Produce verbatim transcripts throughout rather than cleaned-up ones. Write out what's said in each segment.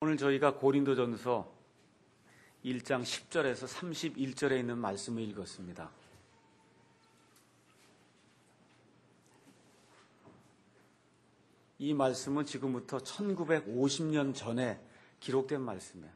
오늘 저희가 고린도전서 일 장 십 절에서 삼십일 절에 있는 말씀을 읽었습니다. 이 말씀은 지금부터 천구백오십 년 전에 기록된 말씀이에요.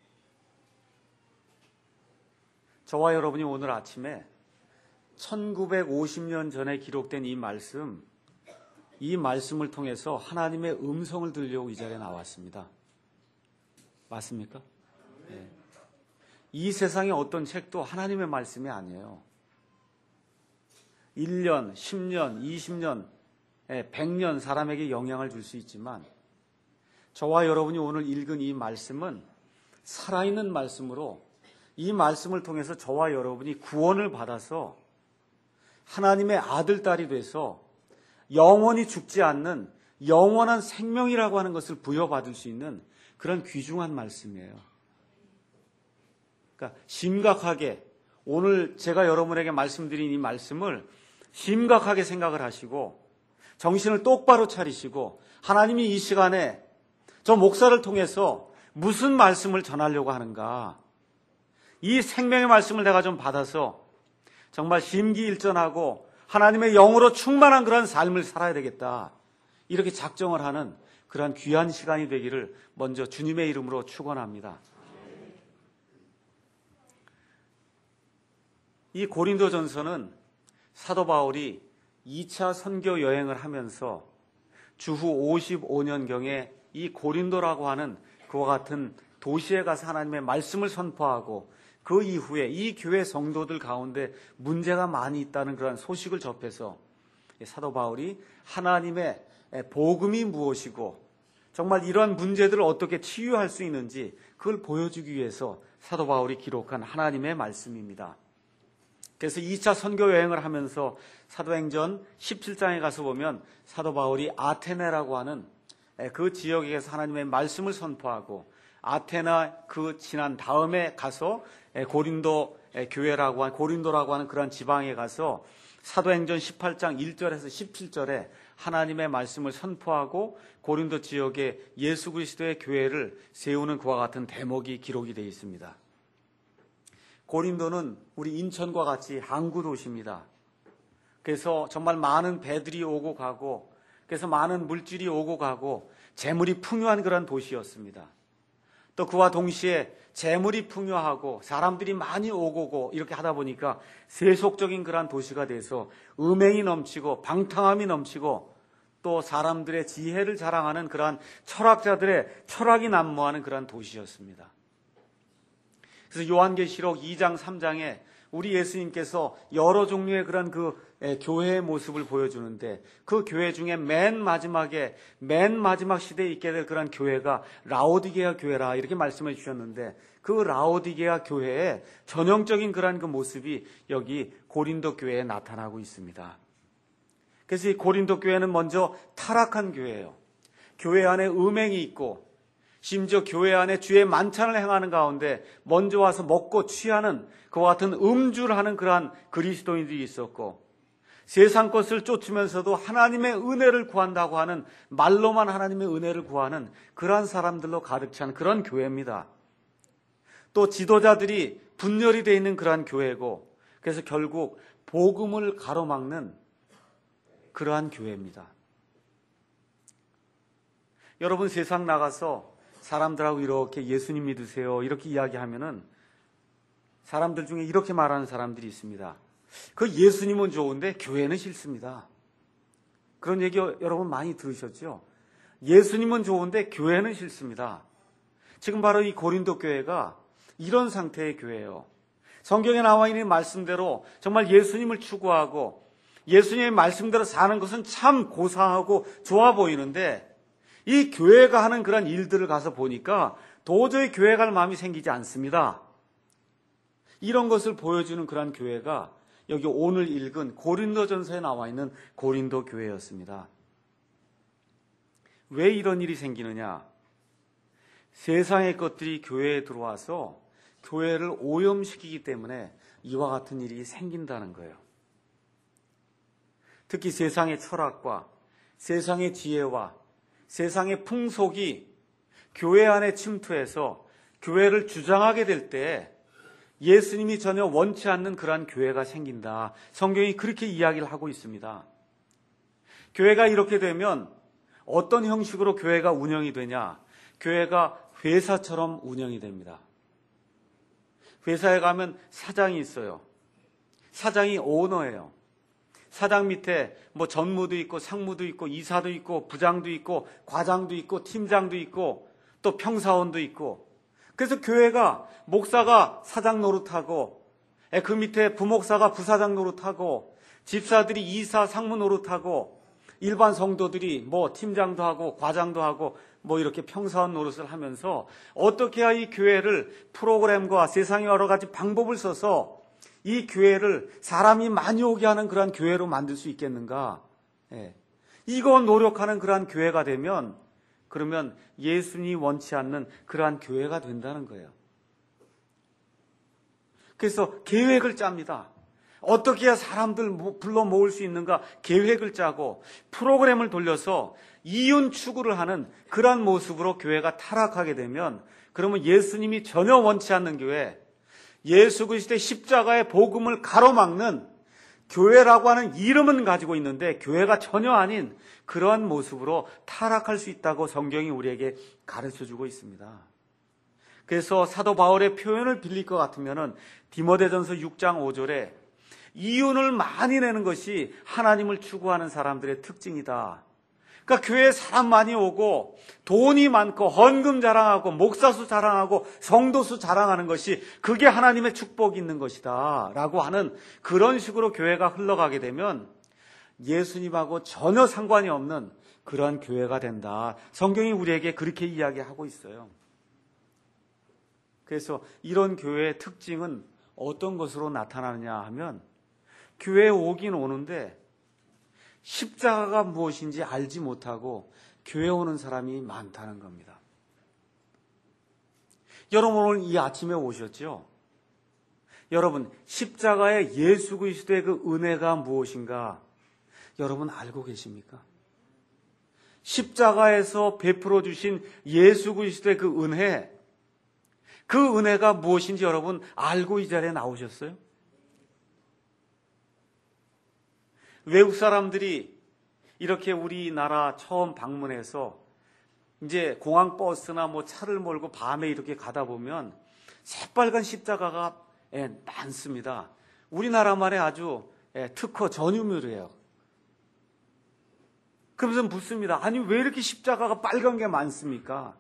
저와 여러분이 오늘 아침에 천구백오십 년 전에 기록된 이 말씀, 이 말씀을 통해서 하나님의 음성을 들려고 이 자리에 나왔습니다. 맞습니까? 네. 이 세상의 어떤 책도 하나님의 말씀이 아니에요. 일 년, 십 년, 이십 년, 백 년 사람에게 영향을 줄 수 있지만 저와 여러분이 오늘 읽은 이 말씀은 살아있는 말씀으로 이 말씀을 통해서 저와 여러분이 구원을 받아서 하나님의 아들, 딸이 돼서 영원히 죽지 않는 영원한 생명이라고 하는 것을 부여받을 수 있는 그런 귀중한 말씀이에요. 그러니까 심각하게 오늘 제가 여러분에게 말씀드린 이 말씀을 심각하게 생각을 하시고 정신을 똑바로 차리시고 하나님이 이 시간에 저 목사를 통해서 무슨 말씀을 전하려고 하는가, 이 생명의 말씀을 내가 좀 받아서 정말 심기일전하고 하나님의 영으로 충만한 그런 삶을 살아야 되겠다, 이렇게 작정을 하는 그러한 귀한 시간이 되기를 먼저 주님의 이름으로 축원합니다. 이 고린도전서는 사도 바울이 이 차 선교 여행을 하면서 주후 오십오 년경에 이 고린도라고 하는 그와 같은 도시에 가서 하나님의 말씀을 선포하고 그 이후에 이 교회 성도들 가운데 문제가 많이 있다는 그런 소식을 접해서 사도 바울이 하나님의 복음이 무엇이고 정말 이러한 문제들을 어떻게 치유할 수 있는지 그걸 보여주기 위해서 사도 바울이 기록한 하나님의 말씀입니다. 그래서 이 차 선교 여행을 하면서 사도행전 십칠 장에 가서 보면 사도 바울이 아테네라고 하는 그 지역에서 하나님의 말씀을 선포하고 아테나 그 지난 다음에 가서 고린도 교회라고 하는 고린도라고 하는 그런 지방에 가서 사도행전 십팔 장 일 절에서 십칠 절에 하나님의 말씀을 선포하고 고린도 지역에 예수 그리스도의 교회를 세우는 그와 같은 대목이 기록이 되어 있습니다. 고린도는 우리 인천과 같이 항구 도시입니다. 그래서 정말 많은 배들이 오고 가고 그래서 많은 물질이 오고 가고 재물이 풍요한 그런 도시였습니다. 또 그와 동시에 재물이 풍요하고 사람들이 많이 오고 오고 이렇게 하다 보니까 세속적인 그런 도시가 돼서 음행이 넘치고 방탕함이 넘치고 또 사람들의 지혜를 자랑하는 그러한 철학자들의 철학이 난무하는 그런 도시였습니다. 그래서 요한계시록 이 장 삼 장에 우리 예수님께서 여러 종류의 그런 그 교회의 모습을 보여주는데 그 교회 중에 맨 마지막에 맨 마지막 시대에 있게 될 그런 교회가 라오디게아 교회라 이렇게 말씀해 주셨는데 그 라오디게아 교회의 전형적인 그런 그 모습이 여기 고린도 교회에 나타나고 있습니다. 그래서 이 고린도 교회는 먼저 타락한 교회예요. 교회 안에 음행이 있고 심지어 교회 안에 주의 만찬을 행하는 가운데 먼저 와서 먹고 취하는 그와 같은 음주를 하는 그러한 그리스도인들이 있었고 세상 것을 쫓으면서도 하나님의 은혜를 구한다고 하는 말로만 하나님의 은혜를 구하는 그러한 사람들로 가득 찬 그런 교회입니다. 또 지도자들이 분열이 되어 있는 그러한 교회고 그래서 결국 복음을 가로막는 그러한 교회입니다. 여러분 세상 나가서 사람들하고 이렇게 예수님 믿으세요 이렇게 이야기하면은 사람들 중에 이렇게 말하는 사람들이 있습니다. 그 예수님은 좋은데 교회는 싫습니다. 그런 얘기 여러분 많이 들으셨죠? 예수님은 좋은데 교회는 싫습니다. 지금 바로 이 고린도 교회가 이런 상태의 교회예요. 성경에 나와 있는 말씀대로 정말 예수님을 추구하고 예수님의 말씀대로 사는 것은 참 고상하고 좋아 보이는데 이 교회가 하는 그런 일들을 가서 보니까 도저히 교회 갈 마음이 생기지 않습니다. 이런 것을 보여주는 그런 교회가 여기 오늘 읽은 고린도전서에 나와 있는 고린도 교회였습니다. 왜 이런 일이 생기느냐? 세상의 것들이 교회에 들어와서 교회를 오염시키기 때문에 이와 같은 일이 생긴다는 거예요. 특히 세상의 철학과 세상의 지혜와 세상의 풍속이 교회 안에 침투해서 교회를 주장하게 될 때 예수님이 전혀 원치 않는 그러한 교회가 생긴다. 성경이 그렇게 이야기를 하고 있습니다. 교회가 이렇게 되면 어떤 형식으로 교회가 운영이 되냐? 교회가 회사처럼 운영이 됩니다. 회사에 가면 사장이 있어요. 사장이 오너예요. 사장 밑에 뭐 전무도 있고 상무도 있고 이사도 있고 부장도 있고 과장도 있고 팀장도 있고 또 평사원도 있고, 그래서 교회가 목사가 사장 노릇하고 그 밑에 부목사가 부사장 노릇하고 집사들이 이사 상무 노릇하고 일반 성도들이 뭐 팀장도 하고 과장도 하고 뭐 이렇게 평사원 노릇을 하면서 어떻게 해야 이 교회를 프로그램과 세상의 여러 가지 방법을 써서 이 교회를 사람이 많이 오게 하는 그러한 교회로 만들 수 있겠는가? 예. 이거 노력하는 그러한 교회가 되면 그러면 예수님이 원치 않는 그러한 교회가 된다는 거예요. 그래서 계획을 짭니다. 어떻게 해야 사람들 불러 모을 수 있는가 계획을 짜고 프로그램을 돌려서 이윤 추구를 하는 그러한 모습으로 교회가 타락하게 되면 그러면 예수님이 전혀 원치 않는 교회, 예수 그리스도의 십자가의 복음을 가로막는 교회라고 하는 이름은 가지고 있는데 교회가 전혀 아닌 그러한 모습으로 타락할 수 있다고 성경이 우리에게 가르쳐주고 있습니다. 그래서 사도 바울의 표현을 빌릴 것 같으면 디모데전서 육 장 오 절에 이윤을 많이 내는 것이 하나님을 추구하는 사람들의 특징이다. 그러니까 교회에 사람 많이 오고 돈이 많고 헌금 자랑하고 목사수 자랑하고 성도수 자랑하는 것이 그게 하나님의 축복이 있는 것이다 라고 하는 그런 식으로 교회가 흘러가게 되면 예수님하고 전혀 상관이 없는 그러한 교회가 된다. 성경이 우리에게 그렇게 이야기하고 있어요. 그래서 이런 교회의 특징은 어떤 것으로 나타나느냐 하면 교회에 오긴 오는데 십자가가 무엇인지 알지 못하고 교회 오는 사람이 많다는 겁니다. 여러분 오늘 이 아침에 오셨죠? 여러분 십자가의 예수 그리스도의 그 은혜가 무엇인가 여러분 알고 계십니까? 십자가에서 베풀어 주신 예수 그리스도의 그 은혜, 그 은혜가 무엇인지 여러분 알고 이 자리에 나오셨어요? 외국 사람들이 이렇게 우리나라 처음 방문해서 이제 공항 버스나 뭐 차를 몰고 밤에 이렇게 가다 보면 새빨간 십자가가 많습니다. 우리나라만의 아주 특허 전유물이에요. 그러면서 묻습니다. 아니 왜 이렇게 십자가가 빨간 게 많습니까?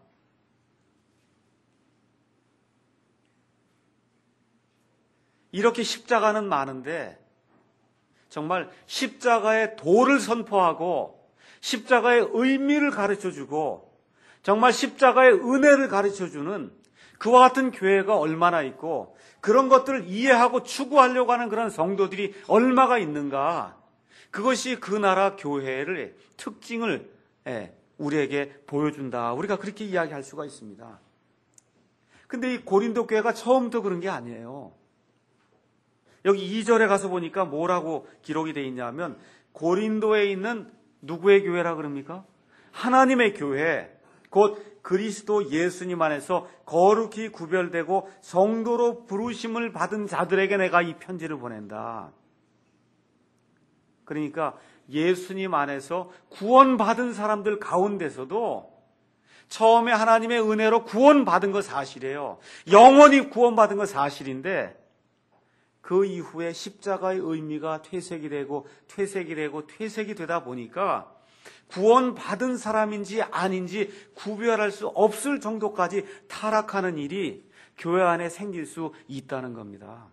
이렇게 십자가는 많은데 정말 십자가의 도를 선포하고 십자가의 의미를 가르쳐주고 정말 십자가의 은혜를 가르쳐주는 그와 같은 교회가 얼마나 있고 그런 것들을 이해하고 추구하려고 하는 그런 성도들이 얼마가 있는가. 그것이 그 나라 교회의 특징을 우리에게 보여준다. 우리가 그렇게 이야기할 수가 있습니다. 근데 이 고린도 교회가 처음부터 그런 게 아니에요. 여기 이 절에 가서 보니까 뭐라고 기록이 되어 있냐면 고린도에 있는 누구의 교회라 그럽니까? 하나님의 교회, 곧 그리스도 예수님 안에서 거룩히 구별되고 성도로 부르심을 받은 자들에게 내가 이 편지를 보낸다. 그러니까 예수님 안에서 구원받은 사람들 가운데서도 처음에 하나님의 은혜로 구원받은 거 사실이에요. 영원히 구원받은 거 사실인데 그 이후에 십자가의 의미가 퇴색이 되고 퇴색이 되고 퇴색이 되다 보니까 구원받은 사람인지 아닌지 구별할 수 없을 정도까지 타락하는 일이 교회 안에 생길 수 있다는 겁니다.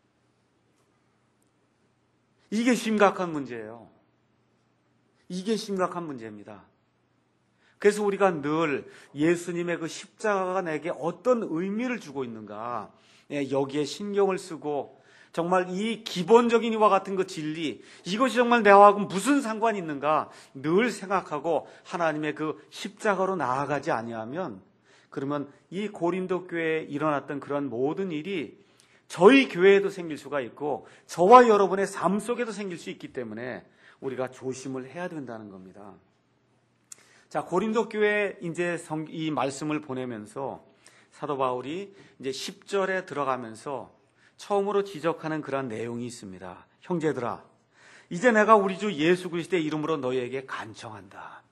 이게 심각한 문제예요. 이게 심각한 문제입니다. 그래서 우리가 늘 예수님의 그 십자가가 내게 어떤 의미를 주고 있는가 여기에 신경을 쓰고 정말 이 기본적인 이와 같은 그 진리, 이것이 정말 나하고 무슨 상관이 있는가 늘 생각하고 하나님의 그 십자가로 나아가지 아니하면 그러면 이 고린도 교회에 일어났던 그런 모든 일이 저희 교회에도 생길 수가 있고 저와 여러분의 삶 속에도 생길 수 있기 때문에 우리가 조심을 해야 된다는 겁니다. 자, 고린도 교회에 이제 성, 이 말씀을 보내면서 사도 바울이 이제 십 절에 들어가면서 처음으로 지적하는 그런 내용이 있습니다. 형제들아, 이제 내가 우리 주 예수 그리스도의 이름으로 너희에게 간청한다.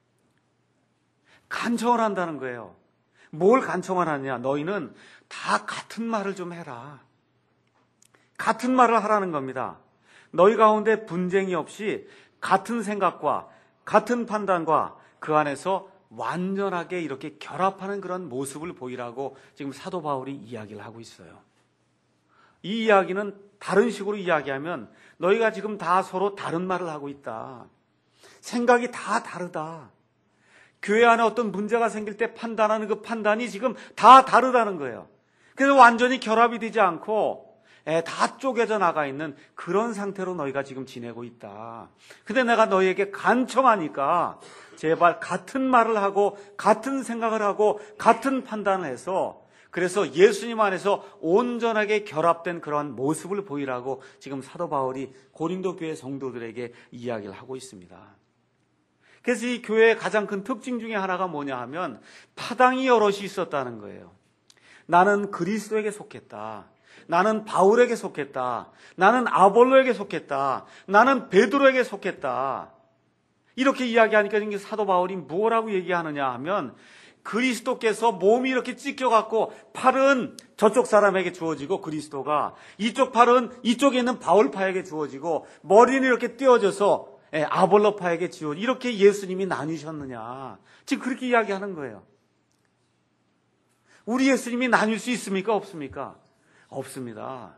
간청을 한다는 거예요. 뭘 간청을 하느냐? 너희는 다 같은 말을 좀 해라. 같은 말을 하라는 겁니다. 너희 가운데 분쟁이 없이 같은 생각과 같은 판단과 그 안에서 완전하게 이렇게 결합하는 그런 모습을 보이라고 지금 사도 바울이 이야기를 하고 있어요. 이 이야기는 다른 식으로 이야기하면 너희가 지금 다 서로 다른 말을 하고 있다. 생각이 다 다르다. 교회 안에 어떤 문제가 생길 때 판단하는 그 판단이 지금 다 다르다는 거예요. 그래서 완전히 결합이 되지 않고 다 쪼개져 나가 있는 그런 상태로 너희가 지금 지내고 있다. 근데 내가 너희에게 간청하니까 제발 같은 말을 하고 같은 생각을 하고 같은 판단을 해서 그래서 예수님 안에서 온전하게 결합된 그러한 모습을 보이라고 지금 사도 바울이 고린도 교회 성도들에게 이야기를 하고 있습니다. 그래서 이 교회의 가장 큰 특징 중에 하나가 뭐냐 하면 파당이 여럿이 있었다는 거예요. 나는 그리스도에게 속했다. 나는 바울에게 속했다. 나는 아볼로에게 속했다. 나는 베드로에게 속했다. 이렇게 이야기하니까 사도 바울이 뭐라고 얘기하느냐 하면 그리스도께서 몸이 이렇게 찢겨갖고 팔은 저쪽 사람에게 주어지고 그리스도가 이쪽 팔은 이쪽에 있는 바울파에게 주어지고 머리는 이렇게 띄어져서 아볼로파에게 주어지고 이렇게 예수님이 나뉘셨느냐. 지금 그렇게 이야기하는 거예요. 우리 예수님이 나뉠 수 있습니까? 없습니까? 없습니다.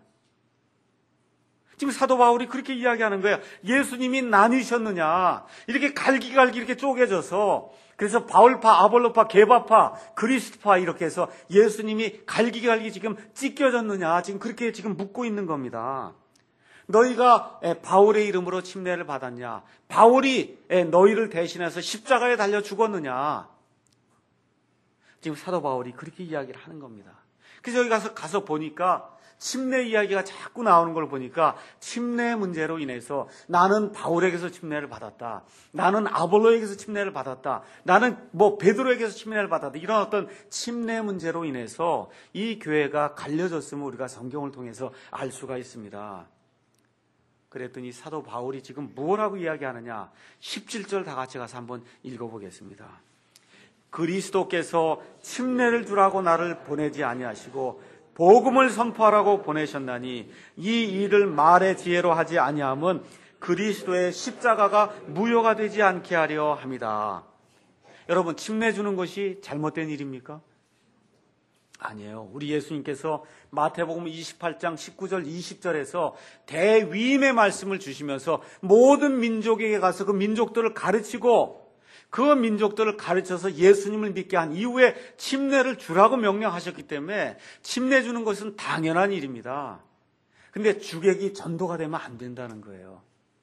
지금 사도 바울이 그렇게 이야기하는 거예요. 예수님이 나뉘셨느냐. 이렇게 갈기갈기 이렇게 쪼개져서 그래서 바울파, 아볼로파, 게바파, 그리스도파 이렇게 해서 예수님이 갈기갈기 지금 찢겨졌느냐. 지금 그렇게 지금 묻고 있는 겁니다. 너희가 바울의 이름으로 침례를 받았냐. 바울이 너희를 대신해서 십자가에 달려 죽었느냐. 지금 사도 바울이 그렇게 이야기를 하는 겁니다. 그래서 여기 가서 가서 보니까 침례 이야기가 자꾸 나오는 걸 보니까 침례 문제로 인해서 나는 바울에게서 침례를 받았다. 나는 아볼로에게서 침례를 받았다. 나는 뭐 베드로에게서 침례를 받았다. 이런 어떤 침례 문제로 인해서 이 교회가 갈려졌음을 우리가 성경을 통해서 알 수가 있습니다. 그랬더니 사도 바울이 지금 뭐라고 이야기하느냐. 십칠 절 다 같이 가서 한번 읽어보겠습니다. 그리스도께서 침례를 주라고 나를 보내지 아니하시고 복음을 선포하라고 보내셨나니 이 일을 말의 지혜로 하지 아니함은 그리스도의 십자가가 무효가 되지 않게 하려 함이다. 여러분, 침례 주는 것이 잘못된 일입니까? 아니에요. 우리 예수님께서 마태복음 이십팔 장 십구 절 이십 절에서 대위임의 말씀을 주시면서 모든 민족에게 가서 그 민족들을 가르치고 그 민족들을 가르쳐서 예수님을 믿게 한 이후에 침례를 주라고 명령하셨기 때문에 침례 주는 것은 당연한 일입니다. 근데 주객이 전도가 되면 안 된다는 거예요.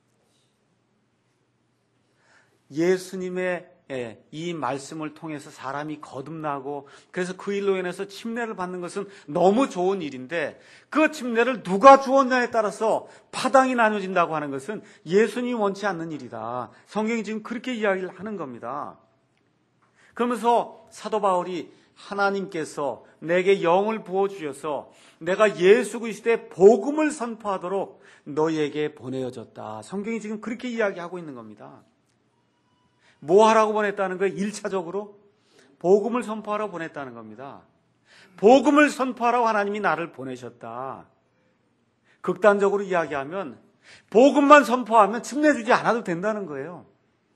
예수님의 이 말씀을 통해서 사람이 거듭나고 그래서 그 일로 인해서 침례를 받는 것은 너무 좋은 일인데 그 침례를 누가 주었냐에 따라서 파당이 나눠진다고 하는 것은 예수님이 원치 않는 일이다. 성경이 지금 그렇게 이야기를 하는 겁니다. 그러면서 사도 바울이 하나님께서 내게 영을 부어주셔서 내가 예수 그리스도의 복음을 선포하도록 너희에게 보내어졌다. 성경이 지금 그렇게 이야기하고 있는 겁니다. 뭐 하라고 보냈다는 거예요? 일 차적으로 복음을 선포하라고 보냈다는 겁니다. 복음을 선포하라고 하나님이 나를 보내셨다. 극단적으로 이야기하면 복음만 선포하면 침례 주지 않아도 된다는 거예요.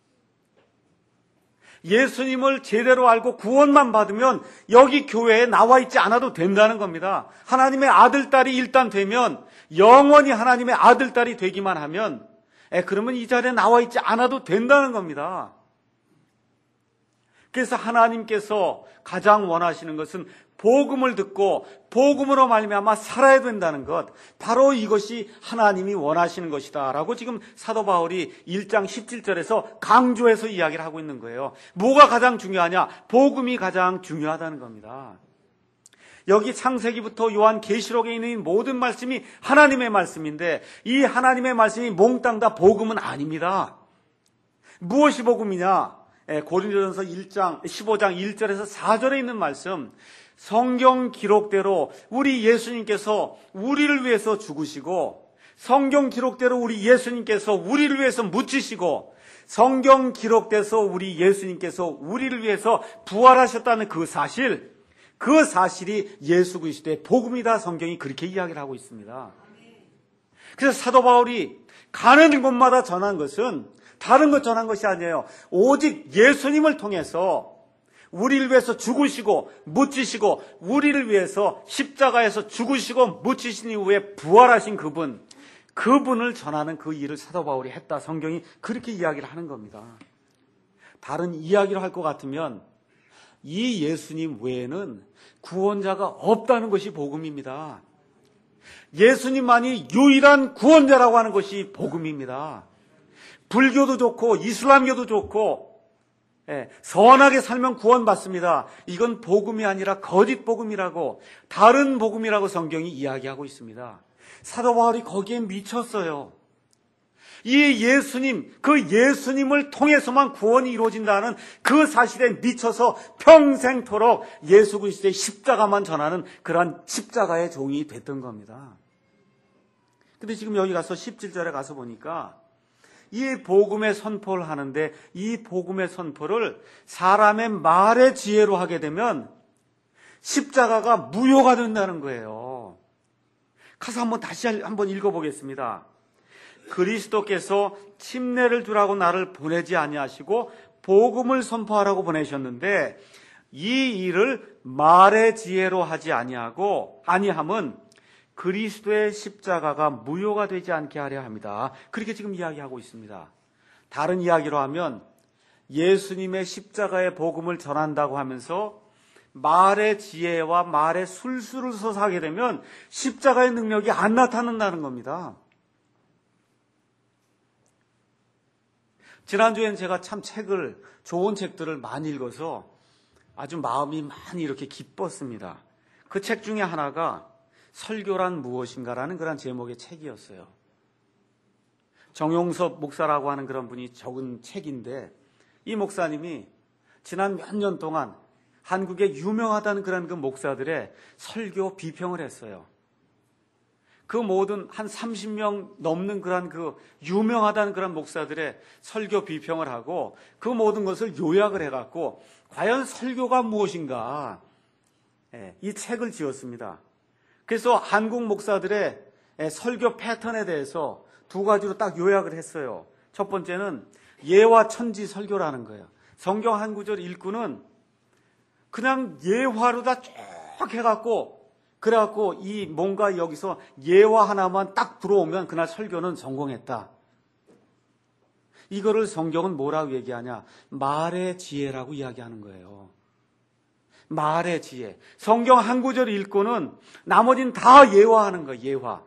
예수님을 제대로 알고 구원만 받으면 여기 교회에 나와 있지 않아도 된다는 겁니다. 하나님의 아들, 딸이 일단 되면 영원히 하나님의 아들, 딸이 되기만 하면 그러면 이 자리에 나와 있지 않아도 된다는 겁니다. 그래서 하나님께서 가장 원하시는 것은 복음을 듣고 복음으로 말미암아 살아야 된다는 것, 바로 이것이 하나님이 원하시는 것이다 라고 지금 사도 바울이 일 장 십칠 절에서 강조해서 이야기를 하고 있는 거예요. 뭐가 가장 중요하냐? 복음이 가장 중요하다는 겁니다. 여기 창세기부터 요한 계시록에 있는 모든 말씀이 하나님의 말씀인데 이 하나님의 말씀이 몽땅 다 복음은 아닙니다. 무엇이 복음이냐? 고린도전서 일 장, 십오 장 일 절에서 사 절에 있는 말씀, 성경 기록대로 우리 예수님께서 우리를 위해서 죽으시고, 성경 기록대로 우리 예수님께서 우리를 위해서 묻히시고, 성경 기록돼서 우리 예수님께서 우리를 위해서 부활하셨다는 그 사실, 그 사실이 예수 그리스도의 복음이다. 성경이 그렇게 이야기를 하고 있습니다. 그래서 사도 바울이 가는 곳마다 전한 것은 다른 것 전한 것이 아니에요. 오직 예수님을 통해서 우리를 위해서 죽으시고 묻히시고 우리를 위해서 십자가에서 죽으시고 묻히신 이후에 부활하신 그분, 그분을 전하는 그 일을 사도 바울이 했다. 성경이 그렇게 이야기를 하는 겁니다. 다른 이야기를 할 것 같으면 이 예수님 외에는 구원자가 없다는 것이 복음입니다. 예수님만이 유일한 구원자라고 하는 것이 복음입니다. 불교도 좋고 이슬람교도 좋고 예, 선하게 살면 구원받습니다. 이건 복음이 아니라 거짓 복음이라고, 다른 복음이라고 성경이 이야기하고 있습니다. 사도 바울이 거기에 미쳤어요. 이 예수님, 그 예수님을 통해서만 구원이 이루어진다는 그 사실에 미쳐서 평생토록 예수 그리스도의 십자가만 전하는 그러한 십자가의 종이 됐던 겁니다. 근데 지금 여기 가서 십칠 절에 가서 보니까 이 복음의 선포를 하는데, 이 복음의 선포를 사람의 말의 지혜로 하게 되면 십자가가 무효가 된다는 거예요. 가서 한번 다시 한번 읽어보겠습니다. 그리스도께서 침례를 주라고 나를 보내지 아니하시고 복음을 선포하라고 보내셨는데, 이 일을 말의 지혜로 하지 아니하고 아니함은 그리스도의 십자가가 무효가 되지 않게 하려 합니다. 그렇게 지금 이야기하고 있습니다. 다른 이야기로 하면 예수님의 십자가의 복음을 전한다고 하면서 말의 지혜와 말의 술수를 써서 하게 되면 십자가의 능력이 안 나타난다는 겁니다. 지난주엔 제가 참 책을, 좋은 책들을 많이 읽어서 아주 마음이 많이 이렇게 기뻤습니다. 그 책 중에 하나가 설교란 무엇인가라는 그런 제목의 책이었어요. 정용섭 목사라고 하는 그런 분이 적은 책인데, 이 목사님이 지난 몇 년 동안 한국에 유명하다는 그런 그 목사들의 설교 비평을 했어요. 그 모든 한 삼십 명 넘는 그런 그 유명하다는 그런 목사들의 설교 비평을 하고 그 모든 것을 요약을 해갖고 과연 설교가 무엇인가, 이 책을 지었습니다. 그래서 한국 목사들의 설교 패턴에 대해서 두 가지로 딱 요약을 했어요. 첫 번째는 예화 천지 설교라는 거예요. 성경 한 구절 읽고는 그냥 예화로 다 쭉 해갖고, 그래갖고 이 뭔가 여기서 예화 하나만 딱 들어오면 그날 설교는 성공했다. 이거를 성경은 뭐라고 얘기하냐? 말의 지혜라고 이야기하는 거예요. 말의 지혜. 성경 한 구절 읽고는 나머지는 다 예화하는 거예요. 예화.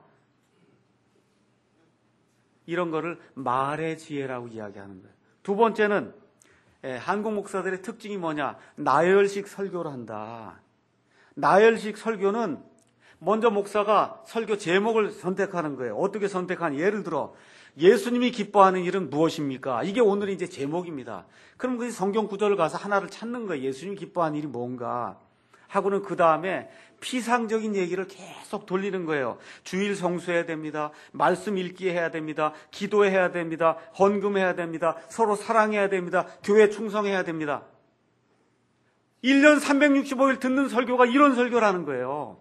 이런 거를 말의 지혜라고 이야기하는 거예요. 두 번째는 예, 한국 목사들의 특징이 뭐냐? 나열식 설교를 한다. 나열식 설교는 먼저 목사가 설교 제목을 선택하는 거예요. 어떻게 선택하는? 예를 들어 예수님이 기뻐하는 일은 무엇입니까? 이게 오늘의 이제 제목입니다. 그럼 그 성경 구절을 가서 하나를 찾는 거예요. 예수님이 기뻐하는 일이 뭔가 하고는 그 다음에 피상적인 얘기를 계속 돌리는 거예요. 주일 성수해야 됩니다. 말씀 읽기 해야 됩니다. 기도해야 됩니다. 헌금해야 됩니다. 서로 사랑해야 됩니다. 교회 충성해야 됩니다. 일 년 삼백육십오 일 듣는 설교가 이런 설교라는 거예요.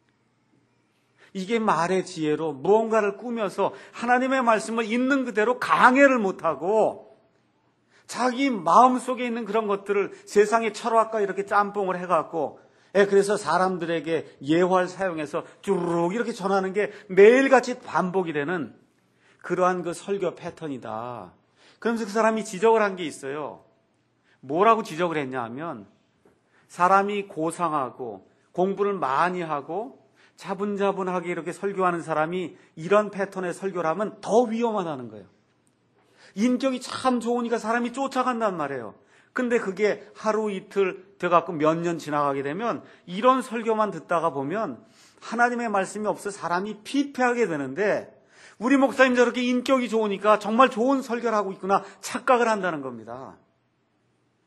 이게 말의 지혜로 무언가를 꾸며서 하나님의 말씀을 있는 그대로 강해를 못하고 자기 마음속에 있는 그런 것들을 세상의 철학과 이렇게 짬뽕을 해갖고, 예, 그래서 사람들에게 예화를 사용해서 쭈르륵 이렇게 전하는 게 매일같이 반복이 되는 그러한 그 설교 패턴이다. 그러면서 그 사람이 지적을 한 게 있어요. 뭐라고 지적을 했냐 하면, 사람이 고상하고 공부를 많이 하고 자분자분하게 이렇게 설교하는 사람이 이런 패턴의 설교를 하면 더 위험하다는 거예요. 인격이 참 좋으니까 사람이 쫓아간단 말이에요. 근데 그게 하루 이틀 돼갖고 몇 년 지나가게 되면 이런 설교만 듣다가 보면 하나님의 말씀이 없어 사람이 피폐하게 되는데, 우리 목사님 저렇게 인격이 좋으니까 정말 좋은 설교를 하고 있구나 착각을 한다는 겁니다.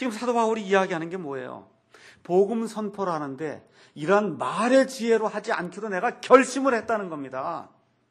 지금 사도 바울이 이야기하는 게 뭐예요? 복음 선포를 하는데 이런 말의 지혜로 하지 않기로 내가 결심을 했다는 겁니다.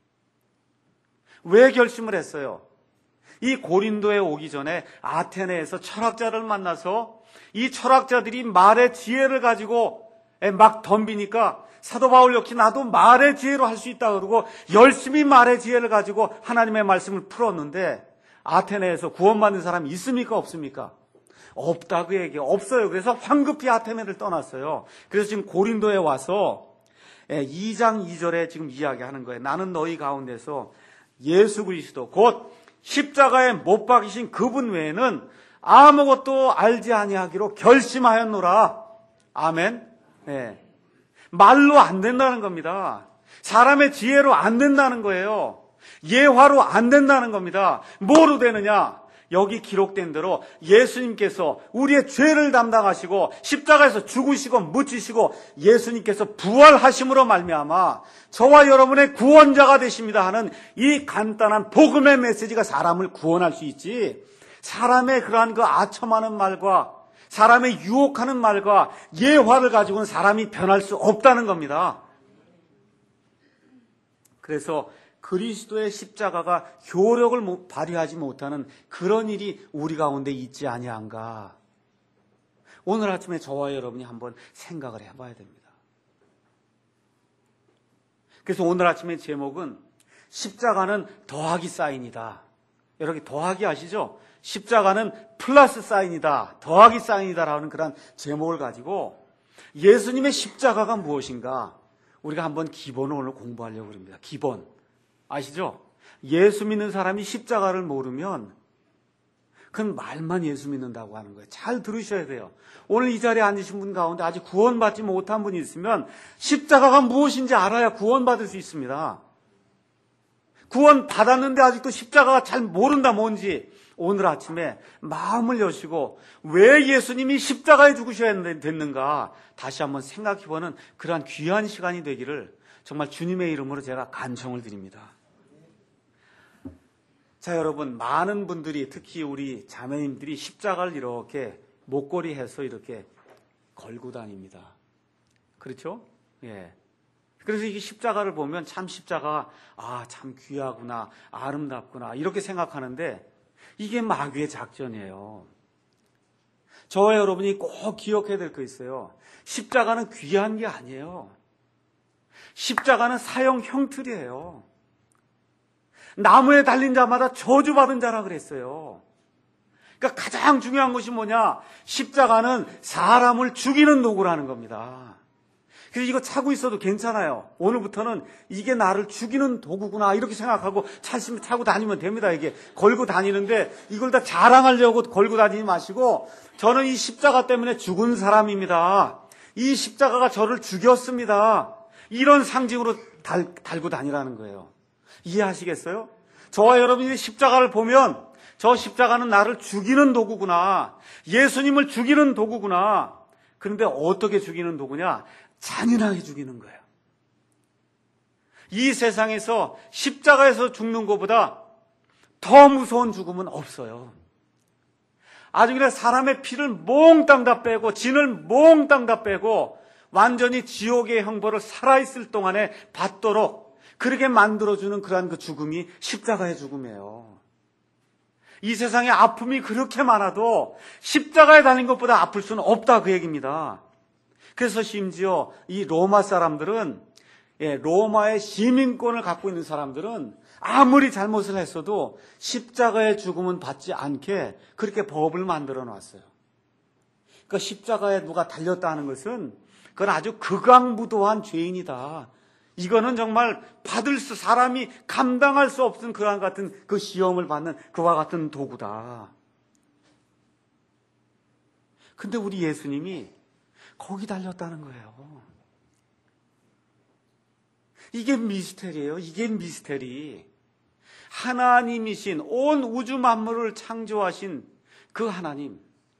왜 결심을 했어요? 이 고린도에 오기 전에 아테네에서 철학자를 만나서 이 철학자들이 말의 지혜를 가지고 막 덤비니까 사도 바울 역시 나도 말의 지혜로 할 수 있다 그러고 열심히 말의 지혜를 가지고 하나님의 말씀을 풀었는데 아테네에서 구원받는 사람이 있습니까? 없습니까? 없다고 얘기해요. 없어요. 그래서 황급히 아테네를 떠났어요. 그래서 지금 고린도에 와서 이 장 이 절에 지금 이야기하는 거예요. 나는 너희 가운데서 예수 그리스도 곧 십자가에 못 박이신 그분 외에는 아무것도 알지 아니하기로 결심하였노라. 아멘. 네. 말로 안 된다는 겁니다. 사람의 지혜로 안 된다는 거예요. 예화로 안 된다는 겁니다. 뭐로 되느냐? 여기 기록된 대로 예수님께서 우리의 죄를 담당하시고 십자가에서 죽으시고 묻히시고 예수님께서 부활하심으로 말미암아 저와 여러분의 구원자가 되십니다 하는 이 간단한 복음의 메시지가 사람을 구원할 수 있지, 사람의 그러한 그 아첨하는 말과 사람의 유혹하는 말과 예화를 가지고는 사람이 변할 수 없다는 겁니다. 그래서 그리스도의 십자가가 효력을 발휘하지 못하는 그런 일이 우리 가운데 있지 아니한가. 오늘 아침에 저와 여러분이 한번 생각을 해봐야 됩니다. 그래서 오늘 아침의 제목은 십자가는 더하기 사인이다. 여러분 더하기 아시죠? 십자가는 플러스 사인이다, 더하기 사인이다라는 그런 제목을 가지고 예수님의 십자가가 무엇인가 우리가 한번 기본을 오늘 공부하려고 합니다. 기본 아시죠? 예수 믿는 사람이 십자가를 모르면 그건 말만 예수 믿는다고 하는 거예요. 잘 들으셔야 돼요. 오늘 이 자리에 앉으신 분 가운데 아직 구원받지 못한 분이 있으면 십자가가 무엇인지 알아야 구원받을 수 있습니다. 구원 받았는데 아직도 십자가가 잘 모른다 뭔지 오늘 아침에 마음을 여시고 왜 예수님이 십자가에 죽으셔야 됐는가 다시 한번 생각해보는 그러한 귀한 시간이 되기를 정말 주님의 이름으로 제가 간청을 드립니다. 자, 여러분, 많은 분들이 특히 우리 자매님들이 십자가를 이렇게 목걸이 해서 이렇게 걸고 다닙니다. 그렇죠? 예. 그래서 이 십자가를 보면 참 십자가가 아, 참 귀하구나, 아름답구나 이렇게 생각하는데 이게 마귀의 작전이에요. 저와 여러분이 꼭 기억해야 될 거 있어요. 십자가는 귀한 게 아니에요. 십자가는 사형 형틀이에요. 나무에 달린 자마다 저주받은 자라 그랬어요. 그러니까 가장 중요한 것이 뭐냐? 십자가는 사람을 죽이는 도구라는 겁니다. 그래서 이거 차고 있어도 괜찮아요. 오늘부터는 이게 나를 죽이는 도구구나 이렇게 생각하고 차시면 차고 다니면 됩니다. 이게 걸고 다니는데 이걸 다 자랑하려고 걸고 다니지 마시고 저는 이 십자가 때문에 죽은 사람입니다. 이 십자가가 저를 죽였습니다. 이런 상징으로 달, 달고 다니라는 거예요. 이해하시겠어요? 저와 여러분이 십자가를 보면 저 십자가는 나를 죽이는 도구구나. 예수님을 죽이는 도구구나. 그런데 어떻게 죽이는 도구냐? 잔인하게 죽이는 거예요. 이 세상에서 십자가에서 죽는 것보다 더 무서운 죽음은 없어요. 아주 그냥 사람의 피를 몽땅 다 빼고 진을 몽땅 다 빼고 완전히 지옥의 형벌을 살아있을 동안에 받도록 그렇게 만들어주는 그러한 그 죽음이 십자가의 죽음이에요. 이 세상에 아픔이 그렇게 많아도 십자가에 달린 것보다 아플 수는 없다 그 얘기입니다. 그래서 심지어 이 로마 사람들은 예, 로마의 시민권을 갖고 있는 사람들은 아무리 잘못을 했어도 십자가의 죽음은 받지 않게 그렇게 법을 만들어 놨어요. 그러니까 십자가에 누가 달렸다는 것은 그건 아주 극악무도한 죄인이다. 이거는 정말 받을 수, 사람이 감당할 수 없는 그와 같은 그 시험을 받는 그와 같은 도구다. 근데 우리 예수님이 거기 달렸다는 거예요. 이게 미스테리예요. 이게 미스테리. 하나님이신 온 우주 만물을 창조하신 그 하나님.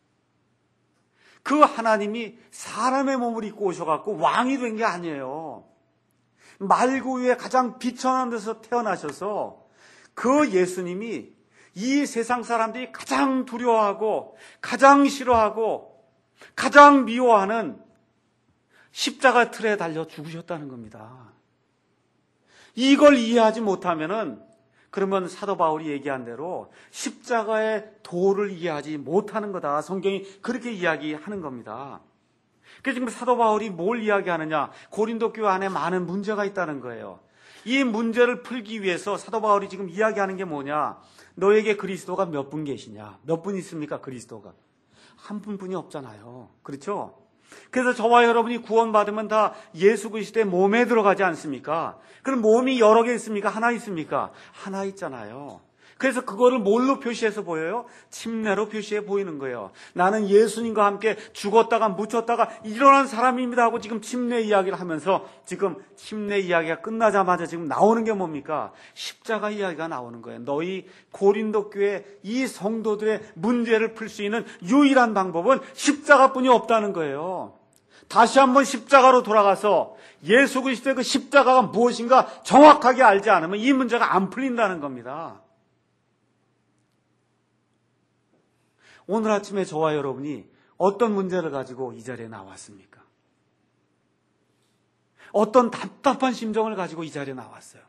그 하나님이 사람의 몸을 입고 오셔갖고 왕이 된 게 아니에요. 말구 위에 가장 비천한 데서 태어나셔서 그 예수님이 이 세상 사람들이 가장 두려워하고 가장 싫어하고 가장 미워하는 십자가 틀에 달려 죽으셨다는 겁니다. 이걸 이해하지 못하면은 그러면 사도 바울이 얘기한 대로 십자가의 도를 이해하지 못하는 거다. 성경이 그렇게 이야기하는 겁니다. 그래서 지금 사도 바울이 뭘 이야기하느냐? 고린도 교회 안에 많은 문제가 있다는 거예요. 이 문제를 풀기 위해서 사도 바울이 지금 이야기하는 게 뭐냐? 너에게 그리스도가 몇 분 계시냐? 몇 분 있습니까? 그리스도가 한 분뿐이 없잖아요. 그렇죠? 그래서 저와 여러분이 구원받으면 다 예수 그리스도의 몸에 들어가지 않습니까? 그럼 몸이 여러 개 있습니까? 하나 있습니까? 하나 있잖아요. 그래서 그거를 뭘로 표시해서 보여요? 침례로 표시해 보이는 거예요. 나는 예수님과 함께 죽었다가 묻혔다가 일어난 사람입니다 하고 지금 침례 이야기를 하면서 지금 침례 이야기가 끝나자마자 지금 나오는 게 뭡니까? 십자가 이야기가 나오는 거예요. 너희 고린도 교회 이 성도들의 문제를 풀 수 있는 유일한 방법은 십자가뿐이 없다는 거예요. 다시 한번 십자가로 돌아가서 예수 그리스도의 그 십자가가 무엇인가 정확하게 알지 않으면 이 문제가 안 풀린다는 겁니다. 오늘 아침에 저와 여러분이 어떤 문제를 가지고 이 자리에 나왔습니까? 어떤 답답한 심정을 가지고 이 자리에 나왔어요?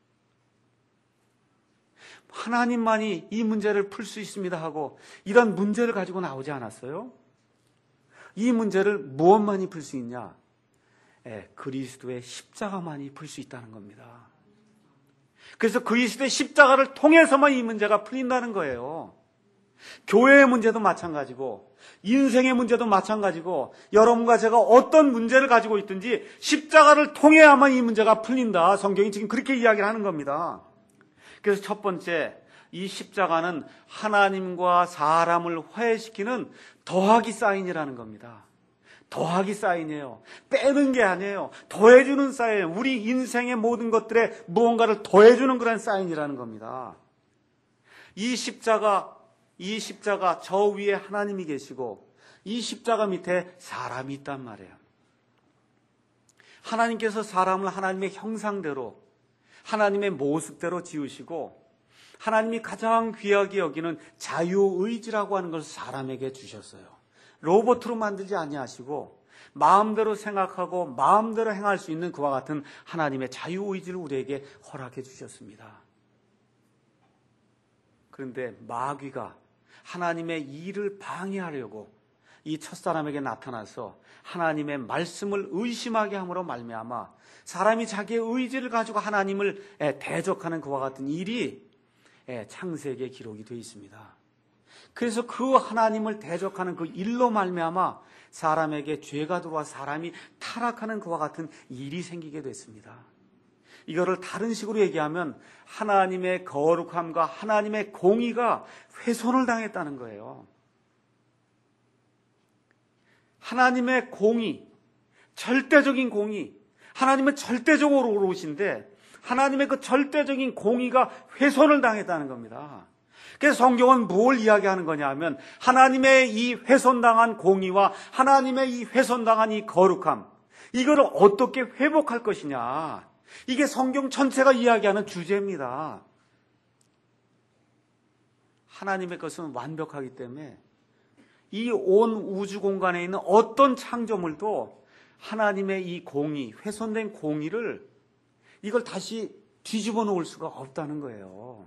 하나님만이 이 문제를 풀 수 있습니다 하고 이런 문제를 가지고 나오지 않았어요? 이 문제를 무엇만이 풀 수 있냐? 예, 그리스도의 십자가만이 풀 수 있다는 겁니다. 그래서 그리스도의 십자가를 통해서만 이 문제가 풀린다는 거예요. 교회의 문제도 마찬가지고 인생의 문제도 마찬가지고 여러분과 제가 어떤 문제를 가지고 있든지 십자가를 통해야만 이 문제가 풀린다. 성경이 지금 그렇게 이야기를 하는 겁니다. 그래서 첫 번째, 이 십자가는 하나님과 사람을 화해시키는 더하기 사인이라는 겁니다. 더하기 사인이에요. 빼는 게 아니에요. 더해주는 사인. 우리 인생의 모든 것들에 무언가를 더해주는 그런 사인이라는 겁니다. 이 십자가 이 십자가 저 위에 하나님이 계시고 이 십자가 밑에 사람이 있단 말이에요. 하나님께서 사람을 하나님의 형상대로 하나님의 모습대로 지으시고 하나님이 가장 귀하게 여기는 자유의지라고 하는 것을 사람에게 주셨어요. 로봇으로 만들지 아니하시고 마음대로 생각하고 마음대로 행할 수 있는 그와 같은 하나님의 자유의지를 우리에게 허락해 주셨습니다. 그런데 마귀가 하나님의 일을 방해하려고 이 첫사람에게 나타나서 하나님의 말씀을 의심하게 함으로 말미암아 사람이 자기의 의지를 가지고 하나님을 대적하는 그와 같은 일이 창세기에 기록이 되어 있습니다. 그래서 그 하나님을 대적하는 그 일로 말미암아 사람에게 죄가 들어와 사람이 타락하는 그와 같은 일이 생기게 됐습니다. 이거를 다른 식으로 얘기하면 하나님의 거룩함과 하나님의 공의가 훼손을 당했다는 거예요. 하나님의 공의, 절대적인 공의, 하나님은 절대적으로 옳으신데 하나님의 그 절대적인 공의가 훼손을 당했다는 겁니다. 그래서 성경은 뭘 이야기하는 거냐 하면 하나님의 이 훼손당한 공의와 하나님의 이 훼손당한 이 거룩함, 이거를 어떻게 회복할 것이냐, 이게 성경 전체가 이야기하는 주제입니다. 하나님의 것은 완벽하기 때문에 이 온 우주 공간에 있는 어떤 창조물도 하나님의 이 공의, 훼손된 공의를 이걸 다시 뒤집어 놓을 수가 없다는 거예요.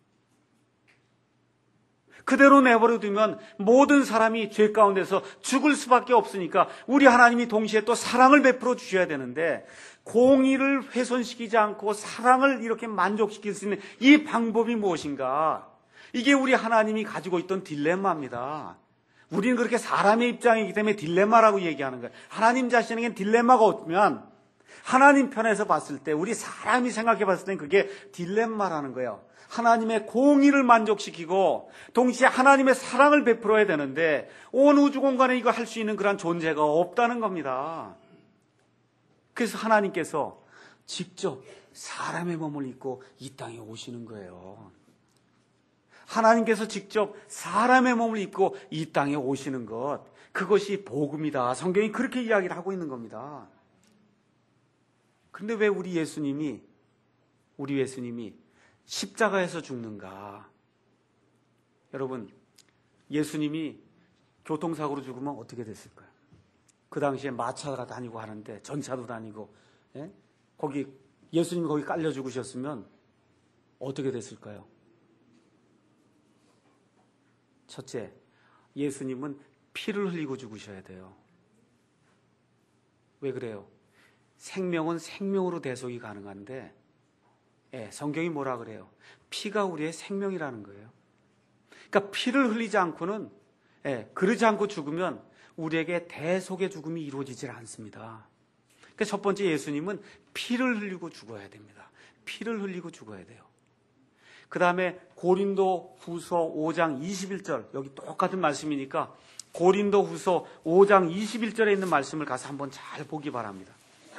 그대로 내버려 두면 모든 사람이 죄 가운데서 죽을 수밖에 없으니까 우리 하나님이 동시에 또 사랑을 베풀어 주셔야 되는데 공의를 훼손시키지 않고 사랑을 이렇게 만족시킬 수 있는 이 방법이 무엇인가? 이게 우리 하나님이 가지고 있던 딜레마입니다. 우리는 그렇게 사람의 입장이기 때문에 딜레마라고 얘기하는 거예요. 하나님 자신에겐 딜레마가 없으면 하나님 편에서 봤을 때 우리 사람이 생각해 봤을 땐 그게 딜레마라는 거예요. 하나님의 공의를 만족시키고 동시에 하나님의 사랑을 베풀어야 되는데 온 우주 공간에 이거 할 수 있는 그런 존재가 없다는 겁니다. 그래서 하나님께서 직접 사람의 몸을 입고 이 땅에 오시는 거예요. 하나님께서 직접 사람의 몸을 입고 이 땅에 오시는 것, 그것이 복음이다. 성경이 그렇게 이야기를 하고 있는 겁니다. 그런데 왜 우리 예수님이 우리 예수님이 십자가에서 죽는가? 여러분, 예수님이 교통사고로 죽으면 어떻게 됐을까요? 그 당시에 마차가 다니고 하는데, 전차도 다니고, 예? 거기 예수님이 거기 깔려 죽으셨으면 어떻게 됐을까요? 첫째, 예수님은 피를 흘리고 죽으셔야 돼요. 왜 그래요? 생명은 생명으로 대속이 가능한데, 예, 성경이 뭐라 그래요? 피가 우리의 생명이라는 거예요. 그러니까 피를 흘리지 않고는, 예, 그러지 않고 죽으면 우리에게 대속의 죽음이 이루어지질 않습니다. 그러니까 첫 번째, 예수님은 피를 흘리고 죽어야 됩니다. 피를 흘리고 죽어야 돼요. 그 다음에 고린도 후서 오 장 이십일 절, 여기 똑같은 말씀이니까 고린도 후서 오 장 이십일 절에 있는 말씀을 가서 한번 잘 보기 바랍니다.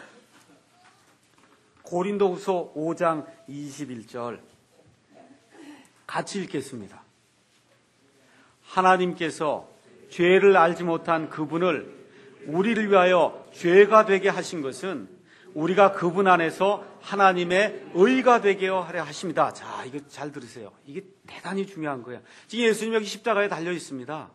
고린도 후서 오 장 이십일 절 같이 읽겠습니다. 하나님께서 죄를 알지 못한 그분을 우리를 위하여 죄가 되게 하신 것은 우리가 그분 안에서 하나님의 의가 되게 하려 하십니다. 자, 이거 잘 들으세요. 이게 대단히 중요한 거예요. 지금 예수님 여기 십자가에 달려 있습니다.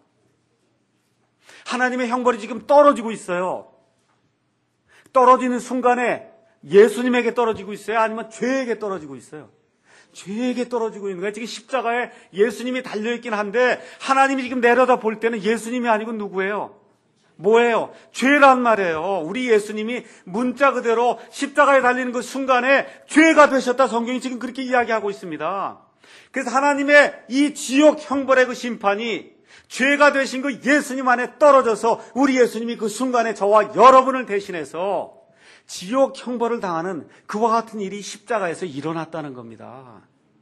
하나님의 형벌이 지금 떨어지고 있어요. 떨어지는 순간에 예수님에게 떨어지고 있어요? 아니면 죄에게 떨어지고 있어요? 죄에게 떨어지고 있는 거예요. 지금 십자가에 예수님이 달려있긴 한데 하나님이 지금 내려다 볼 때는 예수님이 아니고 누구예요? 뭐예요? 죄란 말이에요. 우리 예수님이 문자 그대로 십자가에 달리는 그 순간에 죄가 되셨다. 성경이 지금 그렇게 이야기하고 있습니다. 그래서 하나님의 이 지옥 형벌의 그 심판이 죄가 되신 그 예수님 안에 떨어져서 우리 예수님이 그 순간에 저와 여러분을 대신해서 지옥 형벌을 당하는 그와 같은 일이 십자가에서 일어났다는 겁니다.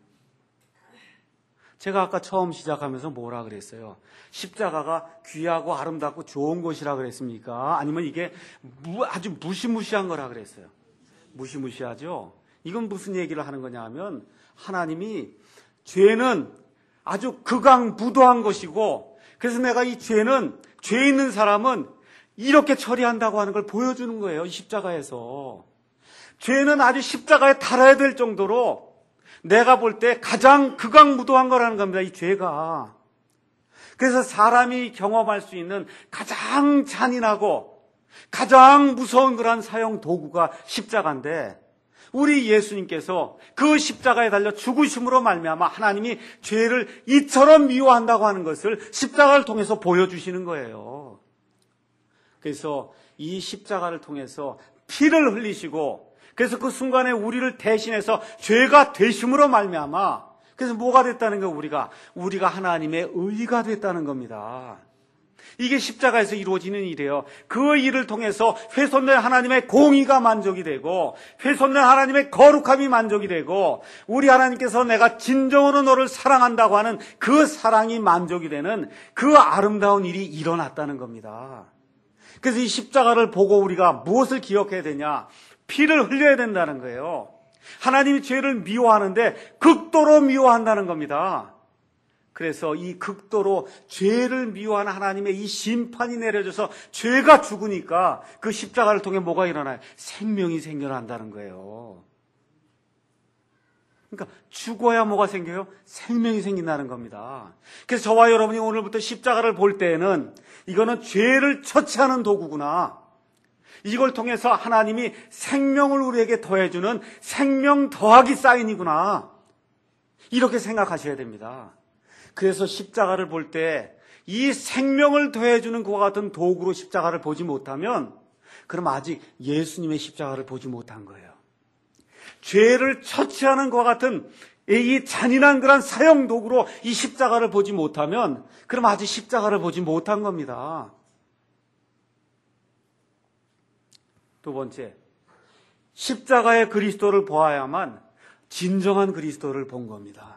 제가 아까 처음 시작하면서 뭐라 그랬어요? 십자가가 귀하고 아름답고 좋은 것이라 그랬습니까? 아니면 이게 아주 무시무시한 거라 그랬어요? 무시무시하죠? 이건 무슨 얘기를 하는 거냐 하면 하나님이 죄는 아주 극악무도한 것이고, 그래서 내가 이 죄는, 죄 있는 사람은 이렇게 처리한다고 하는 걸 보여주는 거예요. 이 십자가에서. 죄는 아주 십자가에 달아야 될 정도로 내가 볼 때 가장 극악무도한 거라는 겁니다. 이 죄가. 그래서 사람이 경험할 수 있는 가장 잔인하고 가장 무서운 그런 사형 도구가 십자가인데, 우리 예수님께서 그 십자가에 달려 죽으심으로 말미암아 하나님이 죄를 이처럼 미워한다고 하는 것을 십자가를 통해서 보여주시는 거예요. 그래서 이 십자가를 통해서 피를 흘리시고, 그래서 그 순간에 우리를 대신해서 죄가 되심으로 말미암아, 그래서 뭐가 됐다는 거예요? 우리가 우리가 하나님의 의가 됐다는 겁니다. 이게 십자가에서 이루어지는 일이에요. 그 일을 통해서 훼손된 하나님의 공의가 만족이 되고, 훼손된 하나님의 거룩함이 만족이 되고, 우리 하나님께서 내가 진정으로 너를 사랑한다고 하는 그 사랑이 만족이 되는 그 아름다운 일이 일어났다는 겁니다. 그래서 이 십자가를 보고 우리가 무엇을 기억해야 되냐? 피를 흘려야 된다는 거예요. 하나님이 죄를 미워하는데 극도로 미워한다는 겁니다. 그래서 이 극도로 죄를 미워하는 하나님의 이 심판이 내려져서 죄가 죽으니까 그 십자가를 통해 뭐가 일어나요? 생명이 생겨난다는 거예요. 그러니까 죽어야 뭐가 생겨요? 생명이 생긴다는 겁니다. 그래서 저와 여러분이 오늘부터 십자가를 볼 때에는 이거는 죄를 처치하는 도구구나, 이걸 통해서 하나님이 생명을 우리에게 더해주는 생명 더하기 사인이구나, 이렇게 생각하셔야 됩니다. 그래서 십자가를 볼 때 이 생명을 더해주는 그와 같은 도구로 십자가를 보지 못하면, 그럼 아직 예수님의 십자가를 보지 못한 거예요. 죄를 처치하는 것과 같은 이 잔인한 그런 사형 도구로 이 십자가를 보지 못하면, 그럼 아직 십자가를 보지 못한 겁니다. 두 번째, 십자가의 그리스도를 보아야만 진정한 그리스도를 본 겁니다.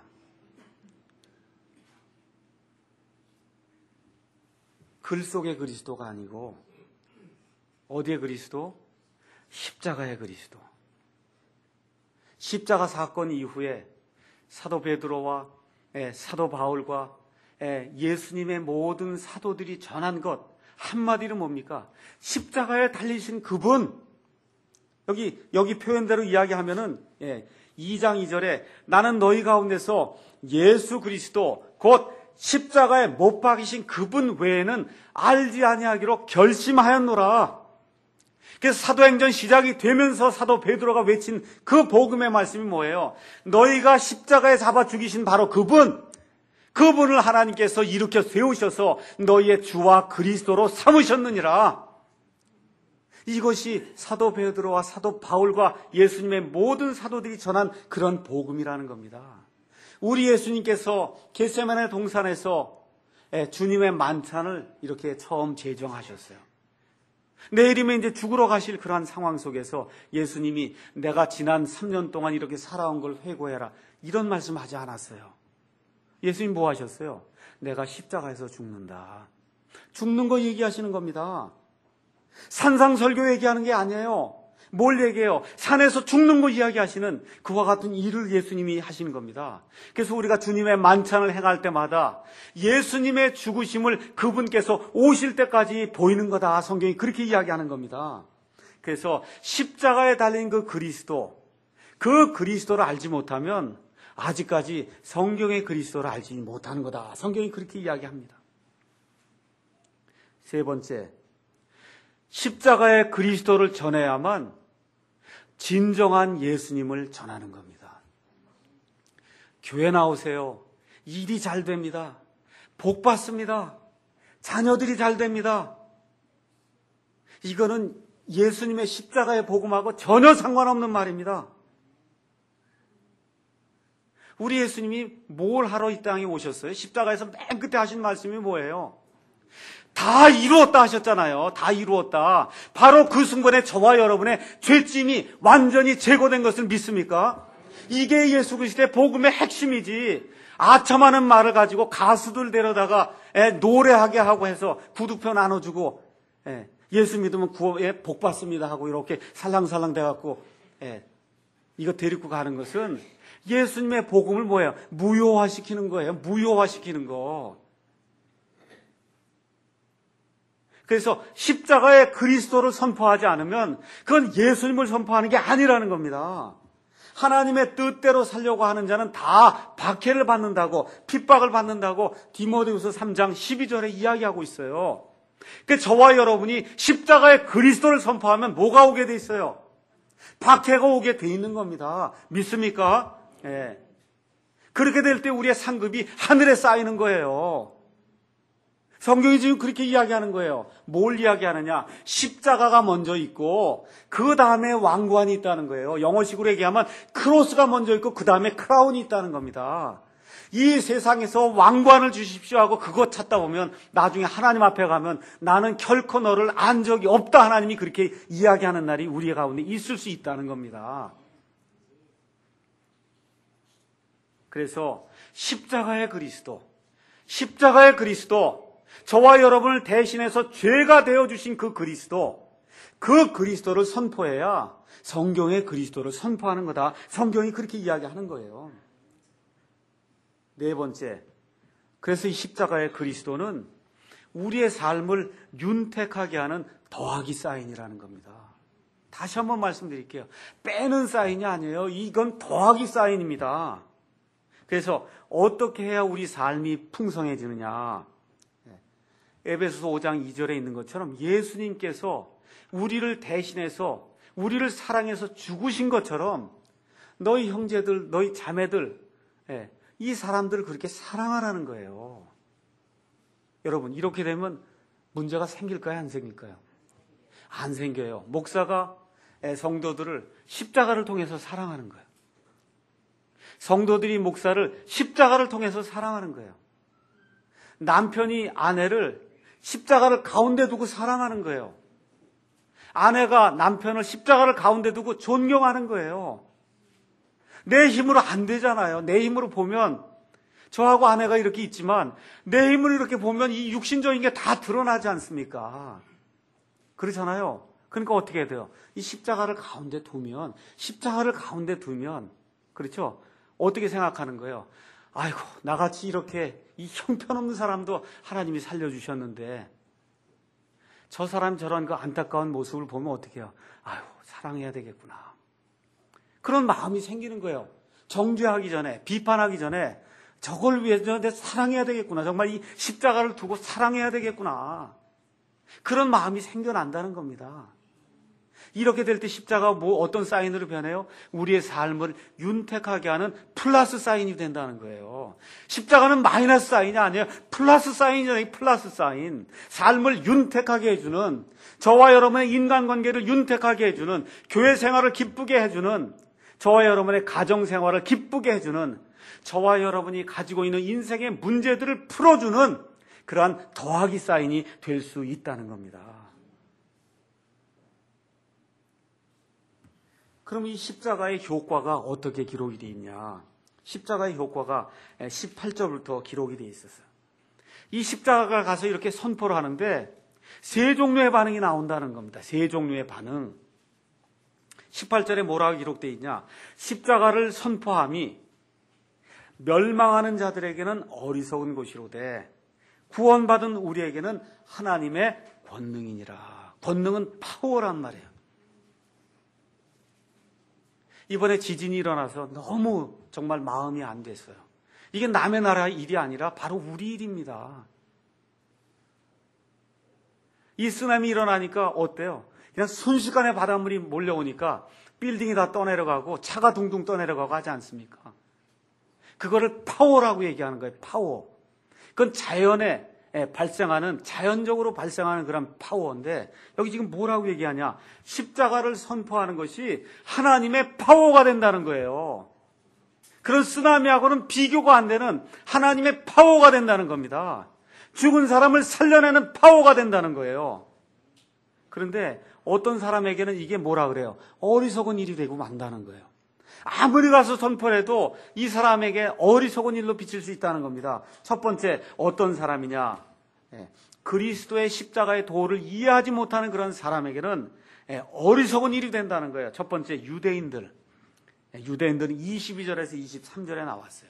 글 속의 그리스도가 아니고 어디의 그리스도? 십자가의 그리스도. 십자가 사건 이후에 사도 베드로와 사도 바울과 예수님의 모든 사도들이 전한 것, 한마디로 뭡니까? 십자가에 달리신 그분. 여기 여기 표현대로 이야기하면은 이 장 이 절에 나는 너희 가운데서 예수 그리스도 곧 십자가에 못 박이신 그분 외에는 알지 아니하기로 결심하였노라. 그래서 사도행전 시작이 되면서 사도 베드로가 외친 그 복음의 말씀이 뭐예요? 너희가 십자가에 잡아 죽이신 바로 그분, 그분을 하나님께서 일으켜 세우셔서 너희의 주와 그리스도로 삼으셨느니라. 이것이 사도 베드로와 사도 바울과 예수님의 모든 사도들이 전한 그런 복음이라는 겁니다. 우리 예수님께서 겟세마네 동산에서 주님의 만찬을 이렇게 처음 제정하셨어요. 내일이면 이제 죽으러 가실 그러한 상황 속에서 예수님이 내가 지난 삼 년 동안 이렇게 살아온 걸 회고해라, 이런 말씀 하지 않았어요. 예수님 뭐 하셨어요? 내가 십자가에서 죽는다. 죽는 거 얘기하시는 겁니다. 산상설교 얘기하는 게 아니에요. 뭘 얘기해요? 산에서 죽는 거 이야기하시는 그와 같은 일을 예수님이 하시는 겁니다. 그래서 우리가 주님의 만찬을 행할 때마다 예수님의 죽으심을 그분께서 오실 때까지 보이는 거다. 성경이 그렇게 이야기하는 겁니다. 그래서 십자가에 달린 그 그리스도, 그 그리스도를 알지 못하면 아직까지 성경의 그리스도를 알지 못하는 거다. 성경이 그렇게 이야기합니다. 세 번째, 십자가의 그리스도를 전해야만 진정한 예수님을 전하는 겁니다. 교회 나오세요. 일이 잘 됩니다. 복 받습니다. 자녀들이 잘 됩니다. 이거는 예수님의 십자가의 복음하고 전혀 상관없는 말입니다. 우리 예수님이 뭘 하러 이 땅에 오셨어요? 십자가에서 맨 끝에 하신 말씀이 뭐예요? 다 이루었다 하셨잖아요. 다 이루었다. 바로 그 순간에 저와 여러분의 죄짐이 완전히 제거된 것을 믿습니까? 이게 예수 그리스도의 복음의 핵심이지. 아첨하는 말을 가지고 가수들 데려다가 노래하게 하고 해서 구두표 나눠주고 예수 믿으면 구원에 복 받습니다 하고 이렇게 살랑살랑 돼갖고 이거 데리고 가는 것은 예수님의 복음을 뭐예요? 무효화시키는 거예요. 무효화시키는 거. 그래서 십자가의 그리스도를 선포하지 않으면 그건 예수님을 선포하는 게 아니라는 겁니다. 하나님의 뜻대로 살려고 하는 자는 다 박해를 받는다고, 핍박을 받는다고 디모데후서 삼 장 십이 절에 이야기하고 있어요. 그 저와 여러분이 십자가의 그리스도를 선포하면 뭐가 오게 돼 있어요? 박해가 오게 돼 있는 겁니다. 믿습니까? 예. 그렇게 될 때 우리의 상급이 하늘에 쌓이는 거예요. 성경이 지금 그렇게 이야기하는 거예요. 뭘 이야기하느냐? 십자가가 먼저 있고 그 다음에 왕관이 있다는 거예요. 영어식으로 얘기하면 크로스가 먼저 있고 그 다음에 크라운이 있다는 겁니다. 이 세상에서 왕관을 주십시오 하고 그거 찾다 보면 나중에 하나님 앞에 가면 나는 결코 너를 안 적이 없다. 하나님이 그렇게 이야기하는 날이 우리 가운데 있을 수 있다는 겁니다. 그래서 십자가의 그리스도, 십자가의 그리스도, 저와 여러분을 대신해서 죄가 되어주신 그 그리스도, 그 그리스도를 선포해야 성경의 그리스도를 선포하는 거다. 성경이 그렇게 이야기하는 거예요. 네 번째, 그래서 이 십자가의 그리스도는 우리의 삶을 윤택하게 하는 더하기 사인이라는 겁니다. 다시 한번 말씀드릴게요. 빼는 사인이 아니에요. 이건 더하기 사인입니다. 그래서 어떻게 해야 우리 삶이 풍성해지느냐? 에베소서 오 장 이 절에 있는 것처럼 예수님께서 우리를 대신해서 우리를 사랑해서 죽으신 것처럼 너희 형제들, 너희 자매들, 이 사람들을 그렇게 사랑하라는 거예요. 여러분, 이렇게 되면 문제가 생길까요? 안 생길까요? 안 생겨요. 목사가 성도들을 십자가를 통해서 사랑하는 거예요. 성도들이 목사를 십자가를 통해서 사랑하는 거예요. 남편이 아내를 십자가를 가운데 두고 사랑하는 거예요. 아내가 남편을 십자가를 가운데 두고 존경하는 거예요. 내 힘으로 안 되잖아요. 내 힘으로 보면 저하고 아내가 이렇게 있지만 내 힘으로 이렇게 보면 이 육신적인 게 다 드러나지 않습니까? 그렇잖아요. 그러니까 어떻게 해야 돼요? 이 십자가를 가운데 두면 십자가를 가운데 두면 그렇죠? 어떻게 생각하는 거예요? 아이고, 나같이 이렇게 이 형편없는 사람도 하나님이 살려주셨는데 저 사람 저런 그 안타까운 모습을 보면 어떻게 해요? 아유, 사랑해야 되겠구나. 그런 마음이 생기는 거예요. 정죄하기 전에, 비판하기 전에 저걸 위해서 내 사랑해야 되겠구나. 정말 이 십자가를 두고 사랑해야 되겠구나. 그런 마음이 생겨난다는 겁니다. 이렇게 될 때 십자가가 뭐 어떤 사인으로 변해요? 우리의 삶을 윤택하게 하는 플러스 사인이 된다는 거예요. 십자가는 마이너스 사인이 아니에요. 플러스 사인이잖아요. 플러스 사인. 삶을 윤택하게 해주는, 저와 여러분의 인간관계를 윤택하게 해주는, 교회 생활을 기쁘게 해주는, 저와 여러분의 가정생활을 기쁘게 해주는, 저와 여러분이 가지고 있는 인생의 문제들을 풀어주는 그러한 더하기 사인이 될 수 있다는 겁니다. 그럼 이 십자가의 효과가 어떻게 기록이 되어 있냐? 십자가의 효과가 십팔 절부터 기록이 되어 있었어요. 이 십자가가 가서 이렇게 선포를 하는데 세 종류의 반응이 나온다는 겁니다. 세 종류의 반응. 십팔 절에 뭐라고 기록되어 있냐? 십자가를 선포함이 멸망하는 자들에게는 어리석은 것이로되 구원받은 우리에게는 하나님의 권능이니라. 권능은 파워란 말이에요. 이번에 지진이 일어나서 너무 정말 마음이 안 됐어요. 이게 남의 나라 일이 아니라 바로 우리 일입니다. 이 쓰나미 일어나니까 어때요? 그냥 순식간에 바닷물이 몰려오니까 빌딩이 다 떠내려가고 차가 둥둥 떠내려가고 하지 않습니까? 그거를 파워라고 얘기하는 거예요. 파워. 그건 자연에 발생하는, 자연적으로 발생하는 그런 파워인데 여기 지금 뭐라고 얘기하냐? 십자가를 선포하는 것이 하나님의 파워가 된다는 거예요. 그런 쓰나미하고는 비교가 안 되는 하나님의 파워가 된다는 겁니다. 죽은 사람을 살려내는 파워가 된다는 거예요. 그런데 어떤 사람에게는 이게 뭐라 그래요? 어리석은 일이 되고 만다는 거예요. 아무리 가서 선포를 해도 이 사람에게 어리석은 일로 비칠 수 있다는 겁니다. 첫 번째, 어떤 사람이냐? 예, 그리스도의 십자가의 도를 이해하지 못하는 그런 사람에게는 예, 어리석은 일이 된다는 거예요. 첫 번째, 유대인들. 예, 유대인들은 이십이 절에서 이십삼 절에 나왔어요.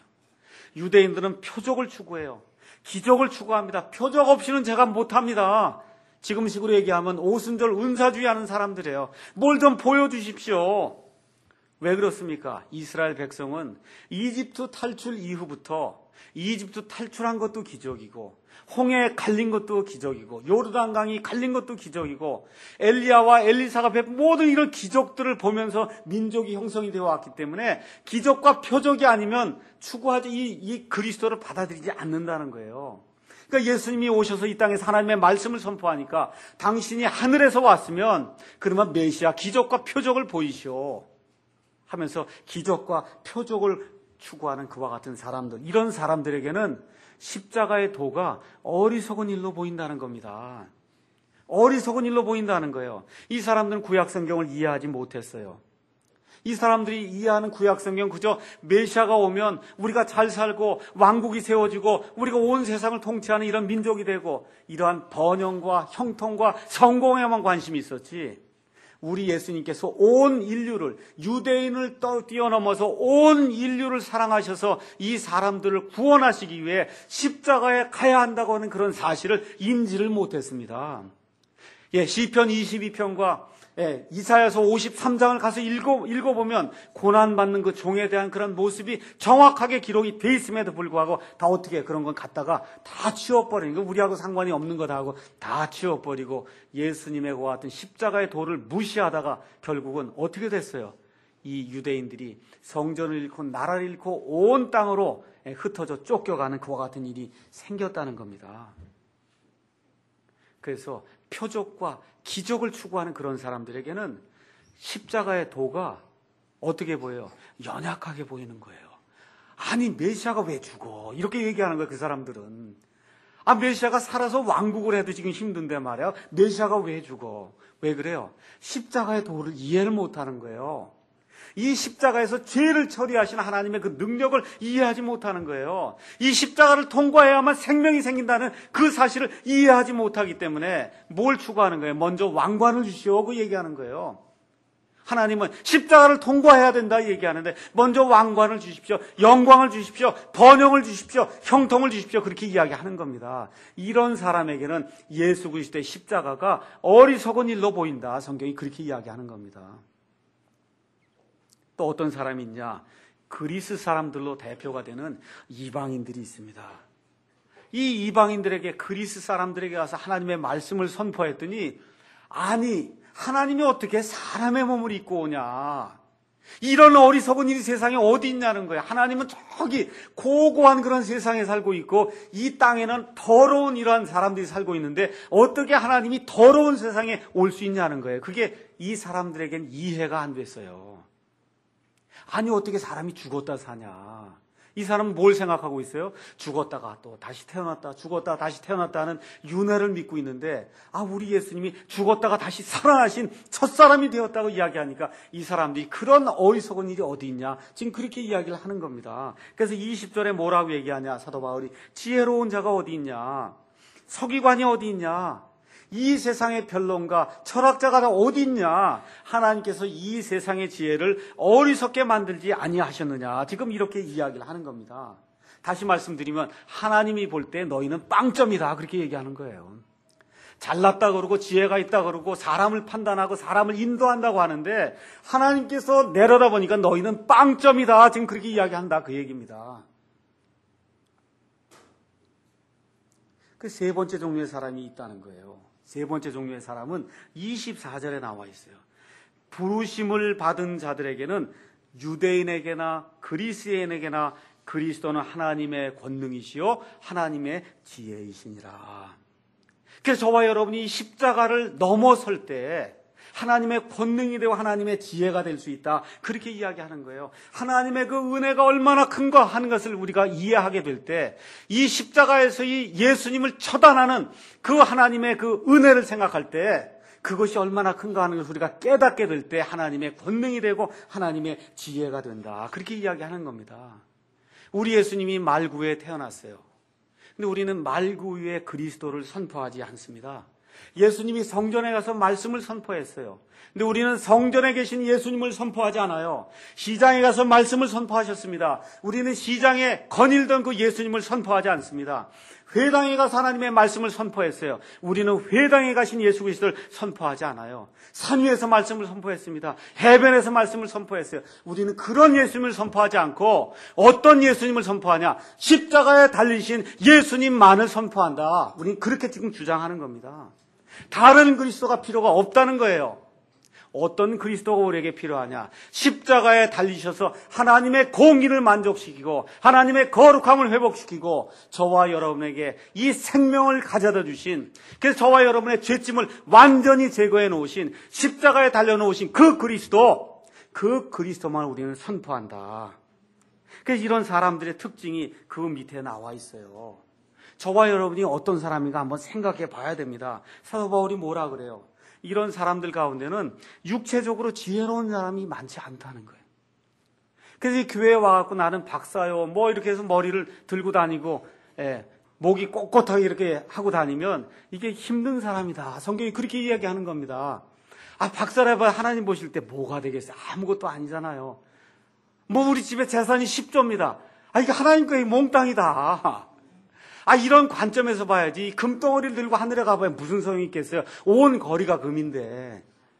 유대인들은 표적을 추구해요. 기적을 추구합니다. 표적 없이는 제가 못합니다. 지금식으로 얘기하면 오순절 은사주의 하는 사람들이에요. 뭘 좀 보여주십시오. 왜 그렇습니까? 이스라엘 백성은 이집트 탈출 이후부터 이집트 탈출한 것도 기적이고 홍해에 갈린 것도 기적이고 요르단강이 갈린 것도 기적이고 엘리야와 엘리사가 베푼 모든 이런 기적들을 보면서 민족이 형성이 되어 왔기 때문에 기적과 표적이 아니면 추구하지 이, 이 그리스도를 받아들이지 않는다는 거예요. 그러니까 예수님이 오셔서 이 땅에서 하나님의 말씀을 선포하니까 당신이 하늘에서 왔으면 그러면 메시아 기적과 표적을 보이시오 하면서 기적과 표적을 추구하는 그와 같은 사람들, 이런 사람들에게는 십자가의 도가 어리석은 일로 보인다는 겁니다. 어리석은 일로 보인다는 거예요. 이 사람들은 구약 성경을 이해하지 못했어요. 이 사람들이 이해하는 구약 성경 그저 메시아가 오면 우리가 잘 살고 왕국이 세워지고 우리가 온 세상을 통치하는 이런 민족이 되고 이러한 번영과 형통과 성공에만 관심이 있었지, 우리 예수님께서 온 인류를, 유대인을 뛰어넘어서 온 인류를 사랑하셔서 이 사람들을 구원하시기 위해 십자가에 가야 한다고 하는 그런 사실을 인지를 못했습니다. 예, 시편 이십이 편과 예, 이사야서 오십삼 장을 가서 읽어, 읽어보면 고난받는 그 종에 대한 그런 모습이 정확하게 기록이 돼 있음에도 불구하고 다 어떻게 그런 건 갖다가 다 치워버리는 거, 우리하고 상관이 없는 거다 하고 다 치워버리고 예수님의 그와 같은 십자가의 도를 무시하다가 결국은 어떻게 됐어요? 이 유대인들이 성전을 잃고 나라를 잃고 온 땅으로 흩어져 쫓겨가는 그와 같은 일이 생겼다는 겁니다. 그래서 표적과 기적을 추구하는 그런 사람들에게는 십자가의 도가 어떻게 보여요? 연약하게 보이는 거예요. 아니 메시아가 왜 죽어? 이렇게 얘기하는 거예요. 그 사람들은. 아 메시아가 살아서 왕국을 해도 지금 힘든데 말이야. 메시아가 왜 죽어? 왜 그래요? 십자가의 도를 이해를 못하는 거예요. 이 십자가에서 죄를 처리하신 하나님의 그 능력을 이해하지 못하는 거예요. 이 십자가를 통과해야만 생명이 생긴다는 그 사실을 이해하지 못하기 때문에 뭘 추구하는 거예요? 먼저 왕관을 주시오 그 얘기하는 거예요. 하나님은 십자가를 통과해야 된다 얘기하는데 먼저 왕관을 주십시오, 영광을 주십시오, 번영을 주십시오, 형통을 주십시오, 그렇게 이야기하는 겁니다. 이런 사람에게는 예수 그리스도의 십자가가 어리석은 일로 보인다, 성경이 그렇게 이야기하는 겁니다. 또 어떤 사람이 있냐? 그리스 사람들로 대표가 되는 이방인들이 있습니다. 이 이방인들에게, 그리스 사람들에게 가서 하나님의 말씀을 선포했더니, 아니 하나님이 어떻게 사람의 몸을 입고 오냐, 이런 어리석은 일이 세상에 어디 있냐는 거예요. 하나님은 저기 고고한 그런 세상에 살고 있고 이 땅에는 더러운 이러한 사람들이 살고 있는데 어떻게 하나님이 더러운 세상에 올 수 있냐는 거예요. 그게 이 사람들에겐 이해가 안 됐어요. 아니 어떻게 사람이 죽었다 사냐. 이 사람은 뭘 생각하고 있어요? 죽었다가 또 다시 태어났다, 죽었다가 다시 태어났다는 윤회를 믿고 있는데, 아 우리 예수님이 죽었다가 다시 살아나신 첫사람이 되었다고 이야기하니까 이 사람들이 그런 어리석은 일이 어디 있냐, 지금 그렇게 이야기를 하는 겁니다. 그래서 이십 절에 뭐라고 얘기하냐, 사도 바울이 지혜로운 자가 어디 있냐, 서기관이 어디 있냐, 이 세상의 변론가 철학자가 어디 있냐, 하나님께서 이 세상의 지혜를 어리석게 만들지 아니하셨느냐, 지금 이렇게 이야기를 하는 겁니다. 다시 말씀드리면 하나님이 볼 때 너희는 빵점이다, 그렇게 얘기하는 거예요. 잘났다 그러고 지혜가 있다 그러고 사람을 판단하고 사람을 인도한다고 하는데 하나님께서 내려다보니까 너희는 빵점이다, 지금 그렇게 이야기한다, 그 얘기입니다. 그 세 번째 종류의 사람이 있다는 거예요. 세 번째 종류의 사람은 이십사 절에 나와 있어요. 부르심을 받은 자들에게는 유대인에게나 그리스인에게나 그리스도는 하나님의 권능이시요 하나님의 지혜이시니라. 그래서 저와 여러분이 십자가를 넘어설 때 하나님의 권능이 되고 하나님의 지혜가 될 수 있다, 그렇게 이야기하는 거예요. 하나님의 그 은혜가 얼마나 큰가 하는 것을 우리가 이해하게 될 때 이 십자가에서 이 예수님을 처단하는 그 하나님의 그 은혜를 생각할 때 그것이 얼마나 큰가 하는 것을 우리가 깨닫게 될 때 하나님의 권능이 되고 하나님의 지혜가 된다, 그렇게 이야기하는 겁니다. 우리 예수님이 말구에 태어났어요. 근데 우리는 말구 위에 그리스도를 선포하지 않습니다. 예수님이 성전에 가서 말씀을 선포했어요. 근데 우리는 성전에 계신 예수님을 선포하지 않아요. 시장에 가서 말씀을 선포하셨습니다. 우리는 시장에 거닐던 그 예수님을 선포하지 않습니다. 회당에 가서 하나님의 말씀을 선포했어요. 우리는 회당에 가신 예수 그리스도를 선포하지 않아요. 산 위에서 말씀을 선포했습니다. 해변에서 말씀을 선포했어요. 우리는 그런 예수님을 선포하지 않고 어떤 예수님을 선포하냐, 십자가에 달리신 예수님만을 선포한다, 우리는 그렇게 지금 주장하는 겁니다. 다른 그리스도가 필요가 없다는 거예요. 어떤 그리스도가 우리에게 필요하냐, 십자가에 달리셔서 하나님의 공의를 만족시키고 하나님의 거룩함을 회복시키고 저와 여러분에게 이 생명을 가져다 주신, 그래서 저와 여러분의 죄짐을 완전히 제거해 놓으신, 십자가에 달려놓으신 그 그리스도, 그 그리스도만 우리는 선포한다. 그래서 이런 사람들의 특징이 그 밑에 나와 있어요. 저와 여러분이 어떤 사람인가 한번 생각해 봐야 됩니다. 사도 바울이 뭐라 그래요? 이런 사람들 가운데는 육체적으로 지혜로운 사람이 많지 않다는 거예요. 그래서 이 교회에 와갖고 나는 박사요, 뭐 이렇게 해서 머리를 들고 다니고, 예, 목이 꼿꼿하게 이렇게 하고 다니면 이게 힘든 사람이다, 성경이 그렇게 이야기하는 겁니다. 아, 박사라봐 하나님 보실 때 뭐가 되겠어요? 아무것도 아니잖아요. 뭐 우리 집에 재산이 십 조입니다. 아, 이게 하나님 거의 몽땅이다. 아, 이런 관점에서 봐야지. 금덩어리를 들고 하늘에 가봐야 무슨 소용이 있겠어요? 온 거리가 금인데.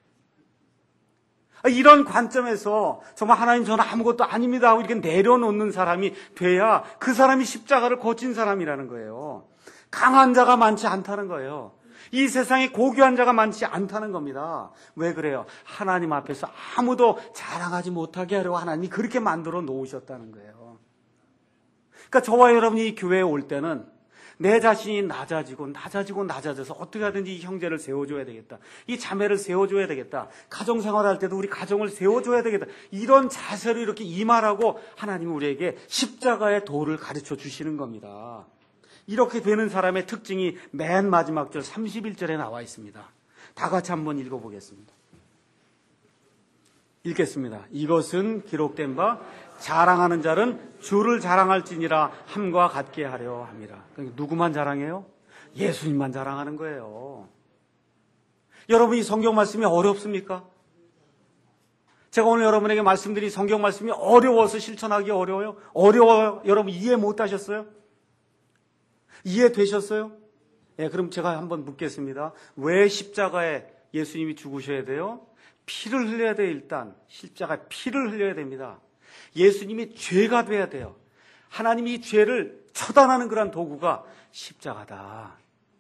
아, 이런 관점에서 정말 하나님 저는 아무것도 아닙니다 하고 이렇게 내려놓는 사람이 돼야 그 사람이 십자가를 거친 사람이라는 거예요. 강한 자가 많지 않다는 거예요. 이 세상에 고귀한 자가 많지 않다는 겁니다. 왜 그래요? 하나님 앞에서 아무도 자랑하지 못하게 하려고 하나님이 그렇게 만들어 놓으셨다는 거예요. 그러니까 저와 여러분이 이 교회에 올 때는 내 자신이 낮아지고 낮아지고 낮아져서 어떻게 하든지 이 형제를 세워줘야 되겠다, 이 자매를 세워줘야 되겠다, 가정생활할 때도 우리 가정을 세워줘야 되겠다, 이런 자세로 이렇게 임하라고 하나님은 우리에게 십자가의 도를 가르쳐 주시는 겁니다. 이렇게 되는 사람의 특징이 맨 마지막 절 삼십일 절에 나와 있습니다. 다 같이 한번 읽어보겠습니다. 읽겠습니다. 이것은 기록된 바 자랑하는 자는 주를 자랑할지니라 함과 같게 하려 함이라. 그러니까 누구만 자랑해요? 예수님만 자랑하는 거예요. 여러분, 이 성경 말씀이 어렵습니까? 제가 오늘 여러분에게 말씀드린 성경 말씀이 어려워서 실천하기 어려워요? 어려워요? 여러분 이해 못하셨어요? 이해되셨어요? 예, 그럼 제가 한번 묻겠습니다. 왜 십자가에 예수님이 죽으셔야 돼요? 피를 흘려야 돼요. 일단 십자가에 피를 흘려야 됩니다. 예수님이 죄가 돼야 돼요. 하나님이 이 죄를 처단하는 그런 도구가 십자가다.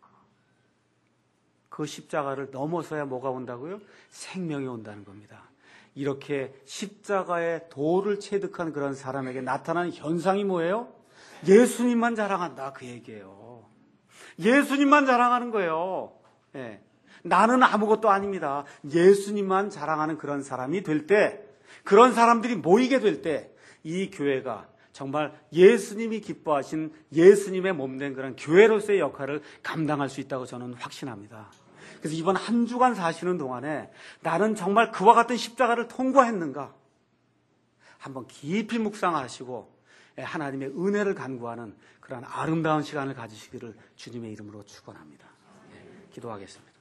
그 십자가를 넘어서야 뭐가 온다고요? 생명이 온다는 겁니다. 이렇게 십자가의 도를 체득한 그런 사람에게 나타나는 현상이 뭐예요? 예수님만 자랑한다, 그 얘기예요. 예수님만 자랑하는 거예요. 예. 나는 아무것도 아닙니다. 예수님만 자랑하는 그런 사람이 될 때, 그런 사람들이 모이게 될 때, 이 교회가 정말 예수님이 기뻐하신 예수님의 몸된 그런 교회로서의 역할을 감당할 수 있다고 저는 확신합니다. 그래서 이번 한 주간 사시는 동안에 나는 정말 그와 같은 십자가를 통과했는가? 한번 깊이 묵상하시고 하나님의 은혜를 간구하는 그런 아름다운 시간을 가지시기를 주님의 이름으로 축원합니다. 기도하겠습니다.